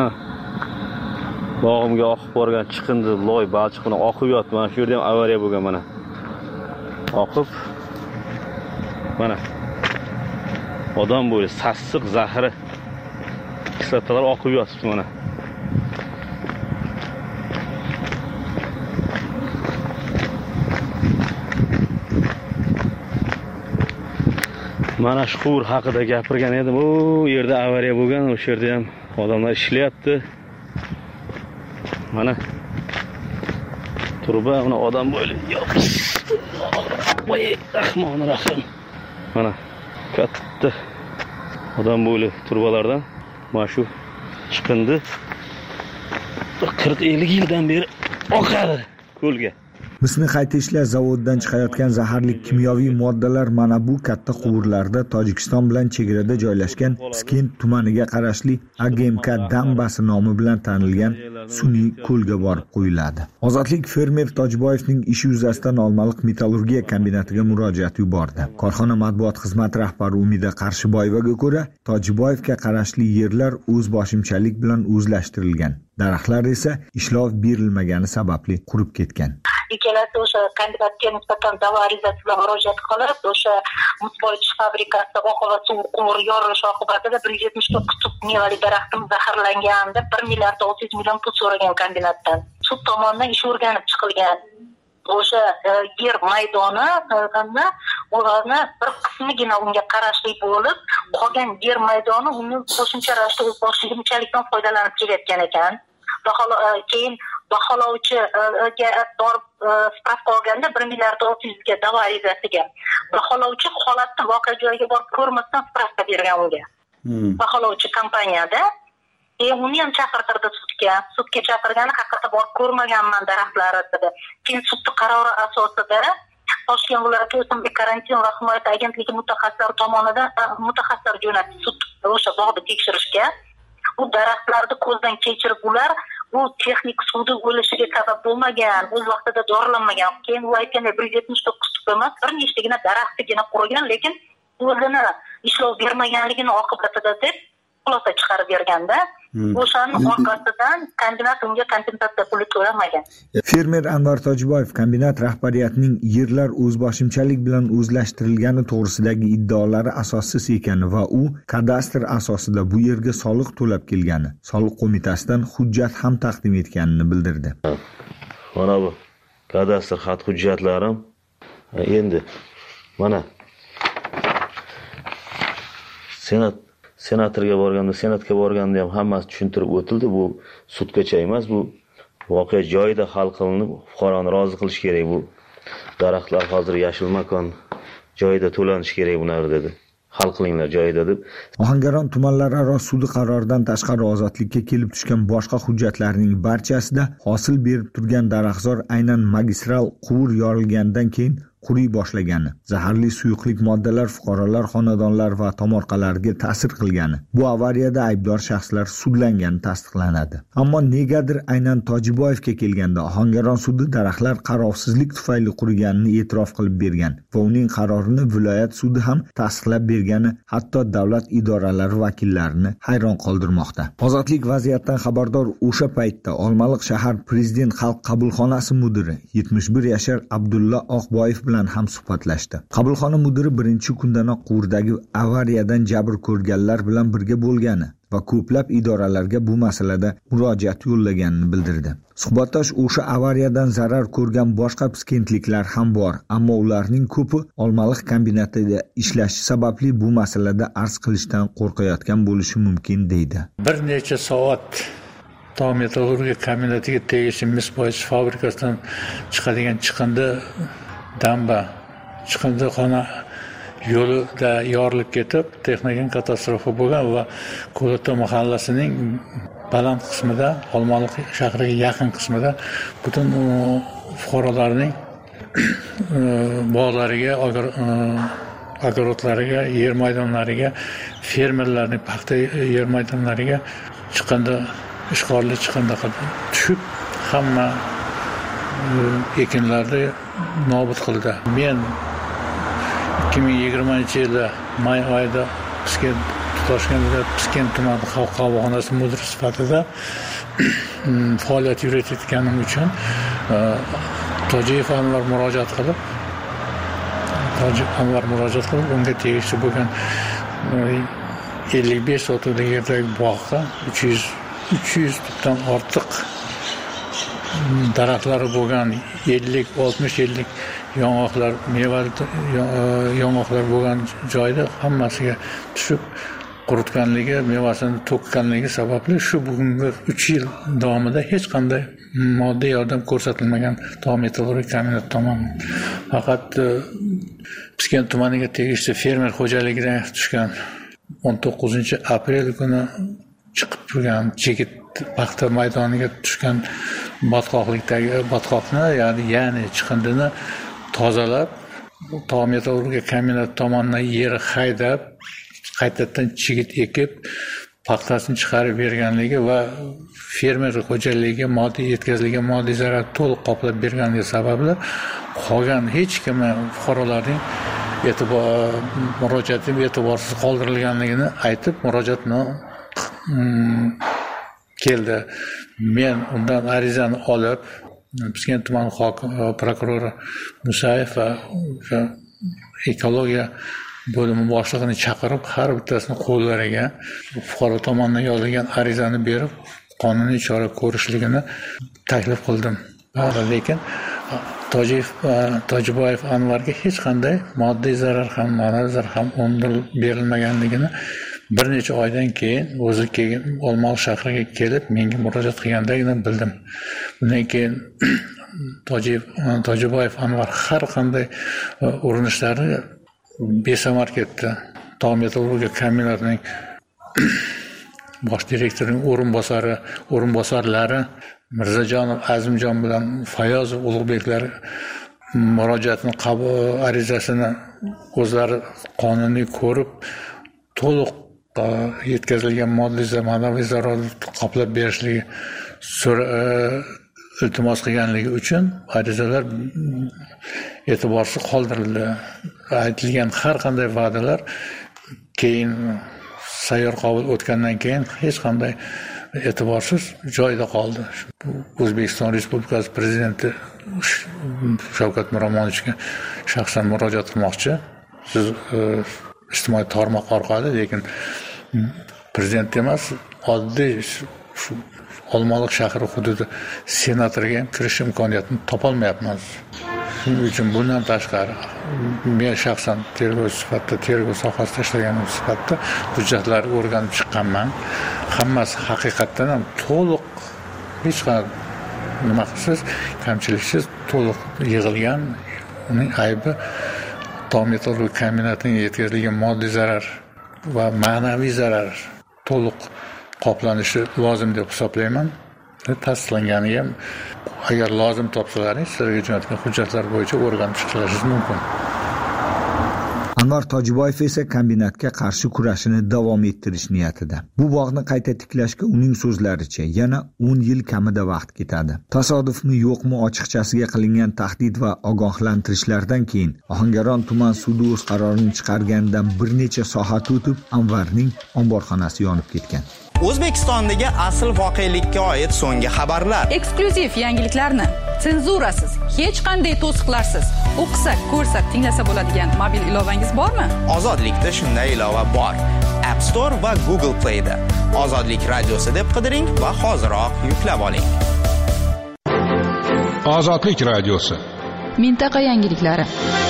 Bog'imga oqib borgan chiqindi, loy, balchiqni oqib yotdi. Mana shu yerda ham avariya bo'lgan mana. Oqib mana odam bo'yi sassiq zahri kislotalar oqib yotibdi mana. Mana shu quvur haqida gapirgan edim. U yerda avariya bo'lgan, o'sha yerda ham odamlar ishlayapti. Mana turba, uni odam bo'yi. Voy, rahmonir rahim. Mana katta odam bo'yi turbalardan mana shu chiqindi qirq ellik yildan beri oqadi ko'lga. Misni qayta ishlash zavodidan chiqayotgan zaharli kimyoviy moddalar mana bu katta quvurlarda Tojikiston bilan chegarada joylashgan Piskent tumaniga qarashli A G M K dambasi nomi bilan tanilgan sun'iy ko'lga borib qo'yiladi. Ozodlik fermer Tojboyevning ishi yuzasidan Olmaliq metallurgiya kombinatiga murojaat yubordi. Korxona matbuot xizmati rahbari Umida Qarshiboyevaga ko'ra, Tojboyevga qarashli yerlar o'zboshimchalik bilan o'zlashtirilgan. Daraxtlar esa ishlov berilmagani sababli qurib ketgan. ikkalasi o'sha kandidatga nisbatan da'vo arizasi bilan murojaat qilib, o'sha mutfol ichish fabrikasida oq va suv quvur yorilishi oqibatida bir yuz yetmish to'qqiz tup mevali daraxtimiz zaharlangan deb bir milliard olti yuz million pul so'ragan kombinatdan. Sud tomonidan ish o'rganib chiqilgan. O'sha yer maydoni ularni bir qismigina unga qarashli bo'lib, qolgan yer maydoni uni qo'shimcha ravishda o'z boshlig'ichalikdan foydalanib kelayotgan ekan. Keyin baholovchiga borib spravka olganda bir milliard olti yuzga da'vo arizasiga baholovchi holatni voqea joyiga borib ko'rmasdan spravka bergan unga. Baholovchi kompaniyada Keyin uni ham chaqirtirdi sudga. Sudga chaqirgani haqiqatda borib ko'rmaganman daraxtlar dedi. Keyin sudning qarori asosida Toshkent viloyati o'simlik karantin va himoya agentligi mutaxassislari tomonidan mutaxassislar jo'natdi sud o'sha bog'ni tekshirishga. Bu daraxtlarni ko'zdan kechirib ular bu texnik suvni o'lishiga sabab bo'lmagan, o'z vaqtida dorilanmagan. Keyin u aytganda bir yuz yetmish to'qqiz tup emas, bir nechtagina daraxtgina qurgan, lekin o'zini ishlov bermaganligini oqibatida deb xulosa chiqarib berganda, o'shaning orqasidan kombinat unga kompensatsiya puli to'lamagan. Fermer Anvar Tojiboyev kombinat rahbariyatining yerlar o'zboshimchalik bilan o'zlashtirilgani to'g'risidagi iddaolari asossiz ekani va u kadastr asosida bu yerga soliq to'lab kelgani, soliq qo'mitasidan hujjat ham taqdim etganini bildirdi. Mana bu kadastr xat hujjatlarim endi mana senat senatorga borganda, senatga borganda ham hammasi tushuntirib o'tildi. Bu sudgacha emas, bu voqea joyida hal qilinib, fuqaroni rozi qilish kerak. Bu daraxtlar hozir yashil makon joyida to'lanish kerak bular dedi. Hal qilinglar joyida deb. Ohangaron tumanlararo sudi qaroridan tashqari ozodlikka kelib tushgan boshqa hujjatlarning barchasida hosil berib turgan daraxtzor aynan magistral quvur yorilgandan keyin quriy boshlagani, zaharli suyuqlik moddalar fuqarolar xonadonlar va tomorqalarga ta'sir qilgani, bu avariyada aybdor shaxslar sudlangani tasdiqlanadi. Ammo negadir aynan Tojiboyevga kelganda Ohangaron sudi daraxtlar qarovsizlik tufayli quriganini e'tirof qilib bergan va uning qarorini viloyat sudi ham tasdiqlab bergani hatto davlat idoralari vakillarini hayron qoldirmoqda. Ozodlik vaziyatdan xabardor o'sha paytda Olmaliq shahar prezident xalq qabulxonasi mudiri yetmish bir yashar Abdulla Oqboyev bilan ham suhbatlashdi. Qabulxona mudiri birinchi kundanoq quvurdagi avariyadan jabr ko'rganlar bilan birga bo'lgani va ko'plab idoralarga bu masalada murojaat yo'llaganini bildirdi. Suhbatdosh o'sha avariyadan zarar ko'rgan boshqa piskentliklar ham bor, ammo ularning ko'pi Olmaliq kombinatida ishlashi sababli bu masalada arz qilishdan qo'rqayotgan bo'lishi mumkin deydi. Bir necha soat Metallurgiya kombinatiga tegishli mis boyish fabrikasidan chiqadigan chiqindi damba chiqindi xona yo'lida yorilib ketib, texnik katastrofa bo'lgan va Ko'lota mahallasining baland qismida, Olmaliq shahriga yaqin qismida butun fuqarolarning bog'lariga, огородlariga, yer maydonlariga, fermerlarning paxta yer maydonlariga chiqindi, ishg'olli chiqindi tushib, hamma ekinlarni nobud qildi. Men ikki ming yigirmanchi yilda may oyida Piskent Toshkentda Piskent tumani xalq qabulxonasi mudiri sifatida faoliyat yuritayotganim uchun Tojiyev Anvar murojaat qilib, Tojiyev Anvar murojaat qilib, unga tegishli bo'lgan ellik besh sotuvdagi yerdagi bog'da uch yuz tutdan ortiq daraxtlari bo'lgan ellik oltmish ellik yong'oqlar, mevali yong'oqlar bo'lgan joyda hammasiga tushib quritganligi, mevasini to'kkanligi sababli shu bugungi uch yil davomida hech qanday moddiy yordam ko'rsatilmagan Metallurgiya kombinati tomonidan. Faqat Piskent tumaniga tegishli fermer xo'jaligidan tushgan o'n to'qqizinchi aprel kuni chiqib turgan chigit paxta maydoniga tushgan botqoqlikdagi botqoqni, ya'ni ya'ni chiqindini tozalab, Metallurgiya kombinati tomonidan yeri haydab, qaytadan chigit ekib, paxtasini chiqarib berganligi va fermer xo'jaligiga moddiy yetkazilgan moddiy zarar to'liq qoplab berganligi sababli qolgan hech kim fuqarolarning e'tibor murojaati e'tiborsiz qoldirilganligini aytib murojaatni keldi. Men undan arizani olib, Piskent tuman hokim prokurori Musayev va ekologiya bo'limi boshlig'ini chaqirib, har bittasini qo'llariga fuqaro tomonidan yozilgan arizani berib, qonuniy chora ko'rishligini taklif qildim. Lekin Tojiyev Tojiboyev Anvarga hech qanday moddiy zarar ham, ma'naviy zarar ham undirib berilmaganligini bir necha oydan keyin o'zi keyin Olmaliq shahriga kelib menga murojaat qilgandagina bildim. Bundan keyin Tojiyev Tojiboyev Anvar har qanday urinishlari besamar ketdi. Tog' metallurgiya kombinotining bosh direktorining o'rinbosari, o'rinbosarlari Mirzajonov, Azimjon bilan Fayozov Ulug'beklar murojaatini qabul arizasini o'zlari qonuniy ko'rib, to'liq yetkazilgan moddiy va ma'naviy zararni qoplab berishligi iltimos qilganligi uchun arizalar e'tiborsiz qoldirildi. Aytilgan har qanday va'dalar keyin sayyor qabul o'tgandan keyin hech qanday e'tiborsiz joyida qoldi. O'zbekiston Respublikasi Prezidenti Shavkat Miromonovichga shaxsan murojaat qilmoqchi. Siz ijtimoiy tarmoq orqali, lekin prezident emas, oddiy Olmaliq shahri hududi senatoriga ham kirish imkoniyatini topolmayapmiz. Shuning uchun bundan tashqari men shaxsan tergov sifatida, tergov sohasida ishlaganim sifatida hujjatlarni o'rganib chiqqanman. Hammasi haqiqatdan ham to'liq, hech qanday nima qilsiz, kamchiliksiz to'liq yig'ilgan. Uning aybi Tog' metallurgiya kombinotiga yetkazilgan moddiy zarar va ma'naviy zarar to'liq qoplanishi lozim deb hisoblayman. Tasdiqlanganiga ham agar lozim topsalaringiz sizlarga jo'natgan hujjatlar bo'yicha o'rganib chiqishingiz mumkin. Anvar Tojiboyev esa kombinatga qarshi kurashini davom ettirish niyatida. Bu bog'ni qayta tiklashga uning so'zlaricha yana o'n yil kamida vaqt ketadi. Tasodifmi yo'qmi ochiqchasiga qilingan tahdid va ogohlantirishlardan keyin Ohangaron tuman sudi o'z qarorini chiqarganidan bir necha soat o'tib Anvarning omborxonasi yonib ketgan. O'zbekistondagi asl voqelikka oid so'nggi xabarlar. Eksklyuziv yangiliklarni senzurasiz, hech qanday to'siqlarsiz o'qisa, ko'rsa, tinglasa bo'ladigan mobil ilovangiz bormi? Ozodlikda shunday ilova bor. App Store va Google Play da Ozodlik radiosi deb qidiring va hoziroq yuklab oling. Ozodlik radiosi. Mintaqa yangiliklari.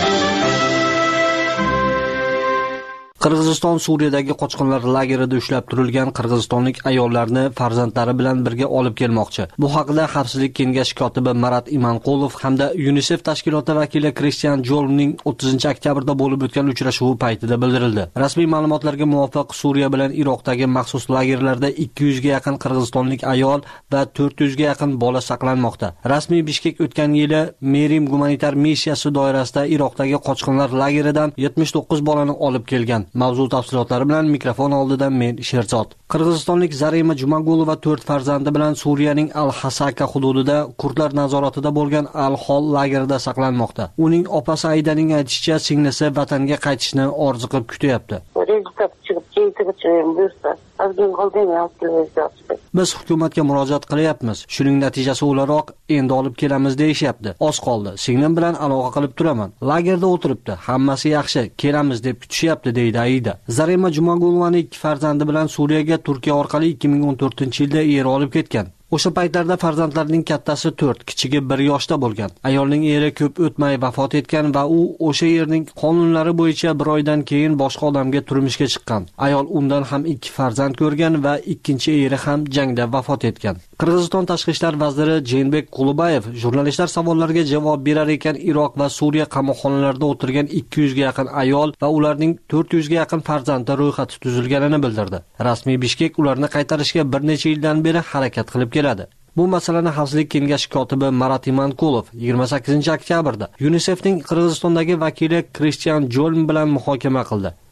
Qirg'iziston Suriyadagi qochqinlar lagerida ushlab turilgan qirg'izistonlik ayollarni farzandlari bilan birga olib kelmoqchi. Bu haqida Xavfsizlik kengashi kotibi Marat Imanqulov hamda UNICEF tashkiloti vakili Christian Jolning o'ttizinchi oktyabrda bo'lib o'tgan uchrashuvi paytida bildirildi. Rasmiy ma'lumotlarga muvofiq Suriya bilan Iroqdagi maxsus lagerlarda ikki yuzga yaqin qirg'izistonlik ayol va to'rt yuzga yaqin bola saqlanmoqda. Rasmiy Bishkek o'tgan yili Merim gumanitar missiyasi doirasida Iroqdagi qochqinlar lageridan yetmish to'qqiz bolani olib kelgan. Mavzu tafsilotlari bilan mikrofon oldidan men Sherzod. Qirg'izistonlik Zarima Jumagulova to'rt farzandi bilan Suriyaning Al-Hasaka hududida kurdlar nazoratida bo'lgan Al-Hol lagerida saqlanmoqda. Uning opasi Aydaning aytishicha, singlisi vatanga qaytishni orziqib kutyapti. Biz hukumatga murojaat qilyapmiz. Shuning natijasi o'laroq endi olib kelamiz deyishyapti. Oz qoldi. Singlim bilan aloqa qilib turaman. Lagerda o'tiribdi. Hammasi yaxshi. Kelamiz deb kutishyapti deydi Aida. Zarima Jumagulovaning ikki farzandi bilan Suriyaga Turkiya orqali ikki ming o'n to'rtinchi yilda eri olib ketgan. O'sha paytlarda farzandlarining kattasi to'rt, kichigi bir yoshda bo'lgan. Ayolning eri ko'p o'tmay vafot etgan va u o'sha yerning qonunlari bo'yicha bir oydan keyin boshqa odamga turmushga chiqqan. Ayol undan ham ikki farzand ko'rgan va ikkinchi eri ham jangda vafot etgan. Qirg'iziston tashqi ishlar vaziri Jeenbek Qulubayev jurnalistlar savollariga javob berar ekan Iroq va Suriya qamoqxonalarida o'tirgan ikki yuzga yaqin ayol va ularning to'rt yuzga yaqin farzandi ro'yxati tuzilganini bildirdi. Rasmiy Bishkek ularni qaytarishga bir necha yildan beri harakat qilib keladi. Bu masalani Xavfsizlik kengashi kotibi Marat Imanqulov yigirma sakkizinchi oktyabrda UNICEFning Qirg'izistondagi vakili Christian Jolm bilan muhokama qildi.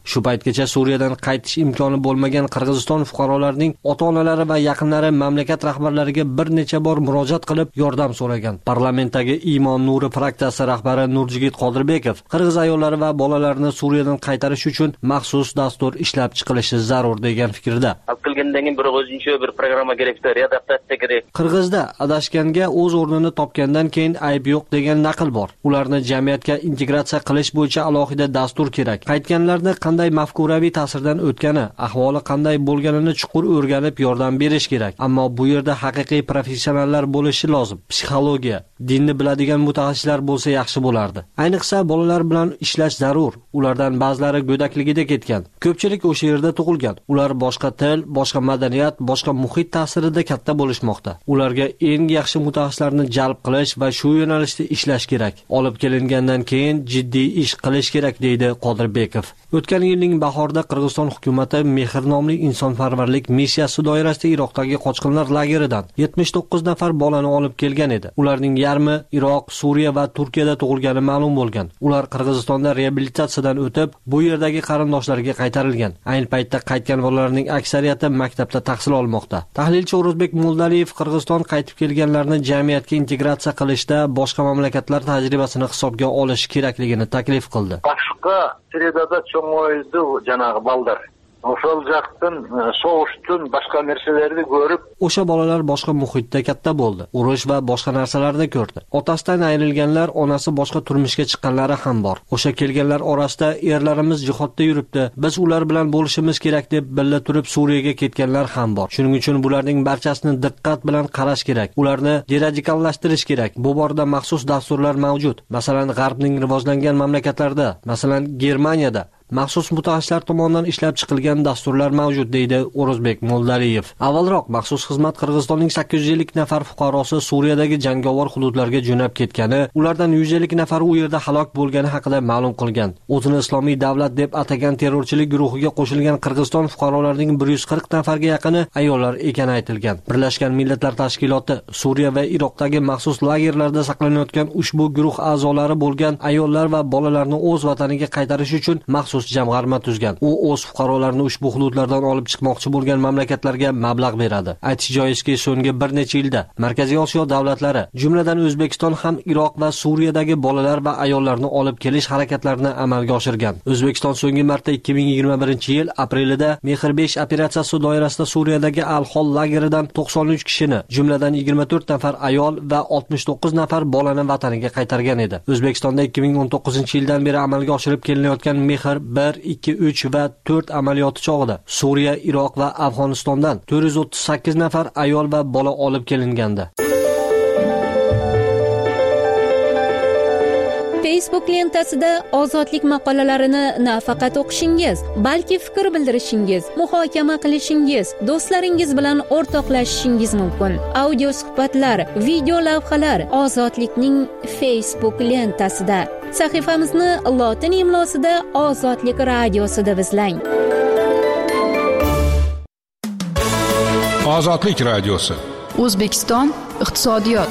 Shu paytgacha Suriyadan qaytish imkoni bo'lmagan Qirg'iziston fuqarolarining ota-onalari va yaqinlari mamlakat rahbarlariga bir necha bor murojaat qilib yordam so'ragan. Parlamentdagi Iymon Nuri fraksiyasi rahbari Nurjigit Qodirbekov qirg'iz ayollari va bolalarini Suriyadan qaytarish uchun maxsus dastur ishlab chiqilishi zarur degan fikrda. Bir o'zincha bir programma kerak, readaptatsiya kerak. Qirg'izda adashganga o'z o'rnini topgandan keyin ayb yo'q degan naql bor. Ularni jamiyatga integratsiya qilish bo'yicha alohida dastur kerak. Qaytganlarni qanday mafkuraviy ta'sirdan o'tgani, ahvoli qanday bo'lganini chuqur o'rganib yordam berish kerak. Ammo bu yerda haqiqiy professionallar bo'lishi lozim. Psixologiya, dinni biladigan mutaxassislar bo'lsa yaxshi bo'lardi. Ayniqsa bolalar bilan ishlash zarur. Ulardan ba'zilari go'dakligida ketgan. Ko'pchilik o'sha yerda tug'ilgan. Ular boshqa til, boshqa madaniyat, boshqa muhit ta'sirida katta bo'lishmoqda. Ularga eng yaxshi mutaxassislarni jalb qilish va shu yo'nalishda ishlash kerak. Olib kelingandan keyin jiddiy ish qilish kerak deydi Qodirbekov. O'tgan yilning bahorida Qirg'iziston hukumatı Mehr nomli insonparvarlik missiyasi doirasida Iroqdagi qochqinlar lageridan yetmish to'qqiz nafar bolani olib kelgan edi. Ularning yarmi Iroq, Suriya va Turkiyada tug'ilgani ma'lum bo'lgan. Ular Qirg'izistonda reabilitatsiyadan o'tib, bu yerdagi qarindoshlariga qaytarilgan. Ayni paytda qaytgan bolalarning aksariyati maktabda tahsil olmoqda. Tahlilchi O'rozbek Mo'ldaliyev Qirg'iziston qaytib kelganlarni jamiyatga integratsiya qilishda boshqa mamlakatlar tajribasini hisobga olish kerakligini taklif qildi. Boshqa sredada cho'ng'oydi janob balдар. O'shal jaqdan so'g'ishdan boshqa narsalarni ko'rib, o'sha bolalar boshqa muhitda katta bo'ldi. Urush va boshqa narsalarni ko'rdi. Otasidan ayrilganlar, onasi boshqa turmushga chiqqanlari ham bor. O'sha kelganlar orasida erlarimiz jihodda yuribdi. Biz ular bilan bo'lishimiz kerak deb billa turib Suriyaga ketganlar ham bor. Shuning uchun bularning barchasini diqqat bilan qarash kerak. Ularni deradikallashtirish kerak. Bu borada maxsus dasturlar mavjud. Masalan, G'arbning rivojlangan mamlakatlarida, masalan, Germaniyada maxsus mutaxassislar tomonidan ishlab chiqilgan dasturlar mavjud deydi O'rozbek Mo'ldaliyev. Avvalroq maxsus xizmat Qirg'izistonning sakkiz yuz ellik nafar fuqarosi Suriyadagi jangovar hududlarga jo'nab ketgani, ulardan yuz ellik nafar u yerda halok bo'lgani haqida ma'lum qilgan. O'zini islomiy davlat deb atagan terrorchilik guruhiga qo'shilgan Qirg'iziston fuqarolarining bir yuz qirq nafarga yaqini ayollar ekani aytilgan. Birlashgan Millatlar Tashkiloti Suriya va Iroqdagi maxsus lagerlarda saqlanayotgan ushbu guruh a'zolari bo'lgan ayollar va bolalarni o'z vataniga qaytarish uchun maxsus jamg'arma tuzgan. U o'z fuqarolarini ushbu hududlardan olib chiqmoqchi bo'lgan mamlakatlarga mablag' beradi. Aytish joizki, so'nggi bir necha yilda Markaziy Osiyo davlatlari, jumladan O'zbekiston ham Iroq va Suriyadagi bolalar va ayollarni olib kelish harakatlarini amalga oshirgan. O'zbekiston so'nggi marta ikki ming yigirma birinchi yil aprelida Mehr besh operatsiyasi doirasida Suriyadagi Al-Hol lageridan to'qson uch kishini, jumladan yigirma to'rt nafar ayol va oltmish to'qqiz nafar bolani vataniga qaytargan edi. O'zbekistonda ikki ming o'n to'qqizinchi yildan beri amalga oshirib kelinayotgan Mehr bir, ikki, uch va to'rt amaliyoti chog'ida Suriya, Iroq va Afg'onistondan to'rt yuz o'ttiz sakkiz nafar ayol va bola olib kelingandi. Facebook lentasida ozodlik maqolalarini nafaqat o'qishingiz, balki fikr bildirishingiz, muhokama qilishingiz, do'stlaringiz bilan o'rtoqlashishingiz mumkin. Audio suhbatlar, video lavhalar Ozodlikning Facebook lentasida. Sahifamizni lotin imlosida Ozodlik radiosida izlang. Ozodlik radiosi. O'zbekiston iqtisodiyot.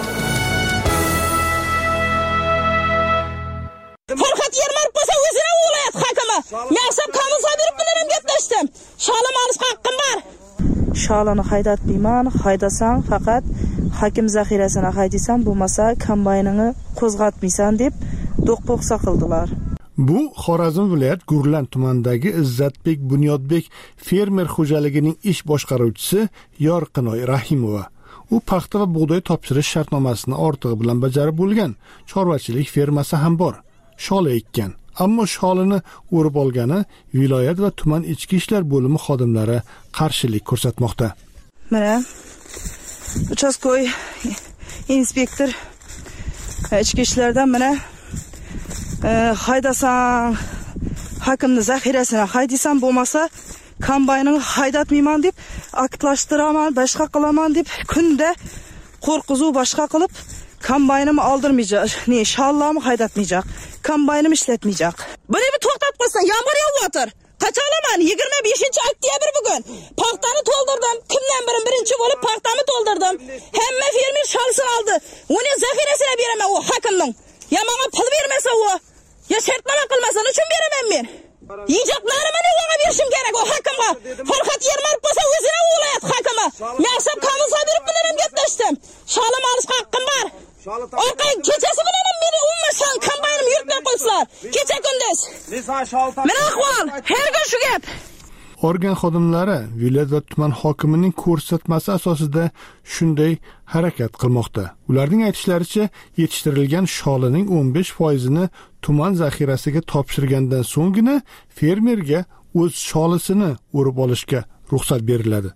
Farhat Yermarov bo'lsa o'zini viloyat hokimi. Men ham Kamilza berib bilan gaplashdim. Sholim olish haqqim bor. Sholini haydatmayman, haydasam faqat hokim zaxirasini haydaysan, bo'lmasa kombaynini qo'zg'atmaysan deb do'q-po'qsa qildilar. Bu Xorazm viloyat Gurlan tumanidagi Izzatbek Bunyodbek fermer xo'jaligining ish boshqaruvchisi Yorqinoy Rahimova. U paxta va bug'doy topshirish shartnomasini ortig'i bilan bajarib bo'lgan. Chorvachilik fermasi ham bor. Shola ekkan. Ammo sholini o'rib olgani viloyat va tuman ichki ishlar bo'limi xodimlari qarshilik ko'rsatmoqda. Mana uchastkoy inspektor ichki ishlardan mana haydasan, hokimni zaxirasini haydaysan, bo'lmasa kombaynini haydatmayman deb aktlashtıraman, boshqa qilaman deb kunda qo'rqizuv boshqa qilib kombaynimni oldirmayacak, ne shollarni haydatmayacak, kombaynimni ishlatmayacak. Buni bir to'xtatib qo'ysan, yomg'ir yog'yotir. Qachalaman yigirma beshinchi oktyabr bugun. Paxtani to'ldirdim. Kundan biri birinchi bo'lib paxtani to'ldirdim. Hamma fermer sholsini oldi. Uni zaxirasini beraman u hokimning. Ya menga pul bermasa u, ya shartnoma qilmasa uchun beraman men. Yeyeceklarimi hakimi. Farhat Yermarov bo'lsa o'zini viloyat hakimi. Men ham komissiya berib bilan gaplashdim. Sholim olish haqqim bor. Orqa kechasi bilan meni umuman kombaynim yurtmay qo'ysalar. Kecha kunduz. Men ahvol, har kun shu gap. Organ xodimlari viloyat va tuman hokimining ko'rsatmasi asosida shunday harakat qilmoqda. Ularning aytishlaricha, yetishtirilgan sholining o'n besh foizini tuman zaxirasiga topshirgandan so'nggina fermerga o'z sholisini o'rib olishga ruxsat beriladi.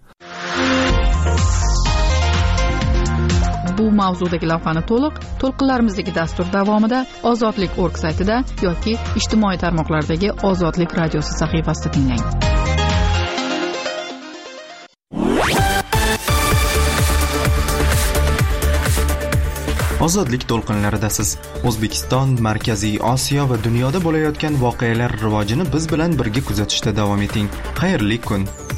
Bu mavzudagi lavhani to'liq to'lqinlarimizdagi dastur davomida ozodlik org saytida yoki ijtimoiy tarmoqlardagi Ozodlik radiosi sahifasida tinglang. Ozodlik to'lqinlaridasiz. O'zbekiston, Markaziy Osiyo va dunyoda bo'layotgan voqealar rivojini biz bilan birga kuzatishda davom eting. Xayrli kun.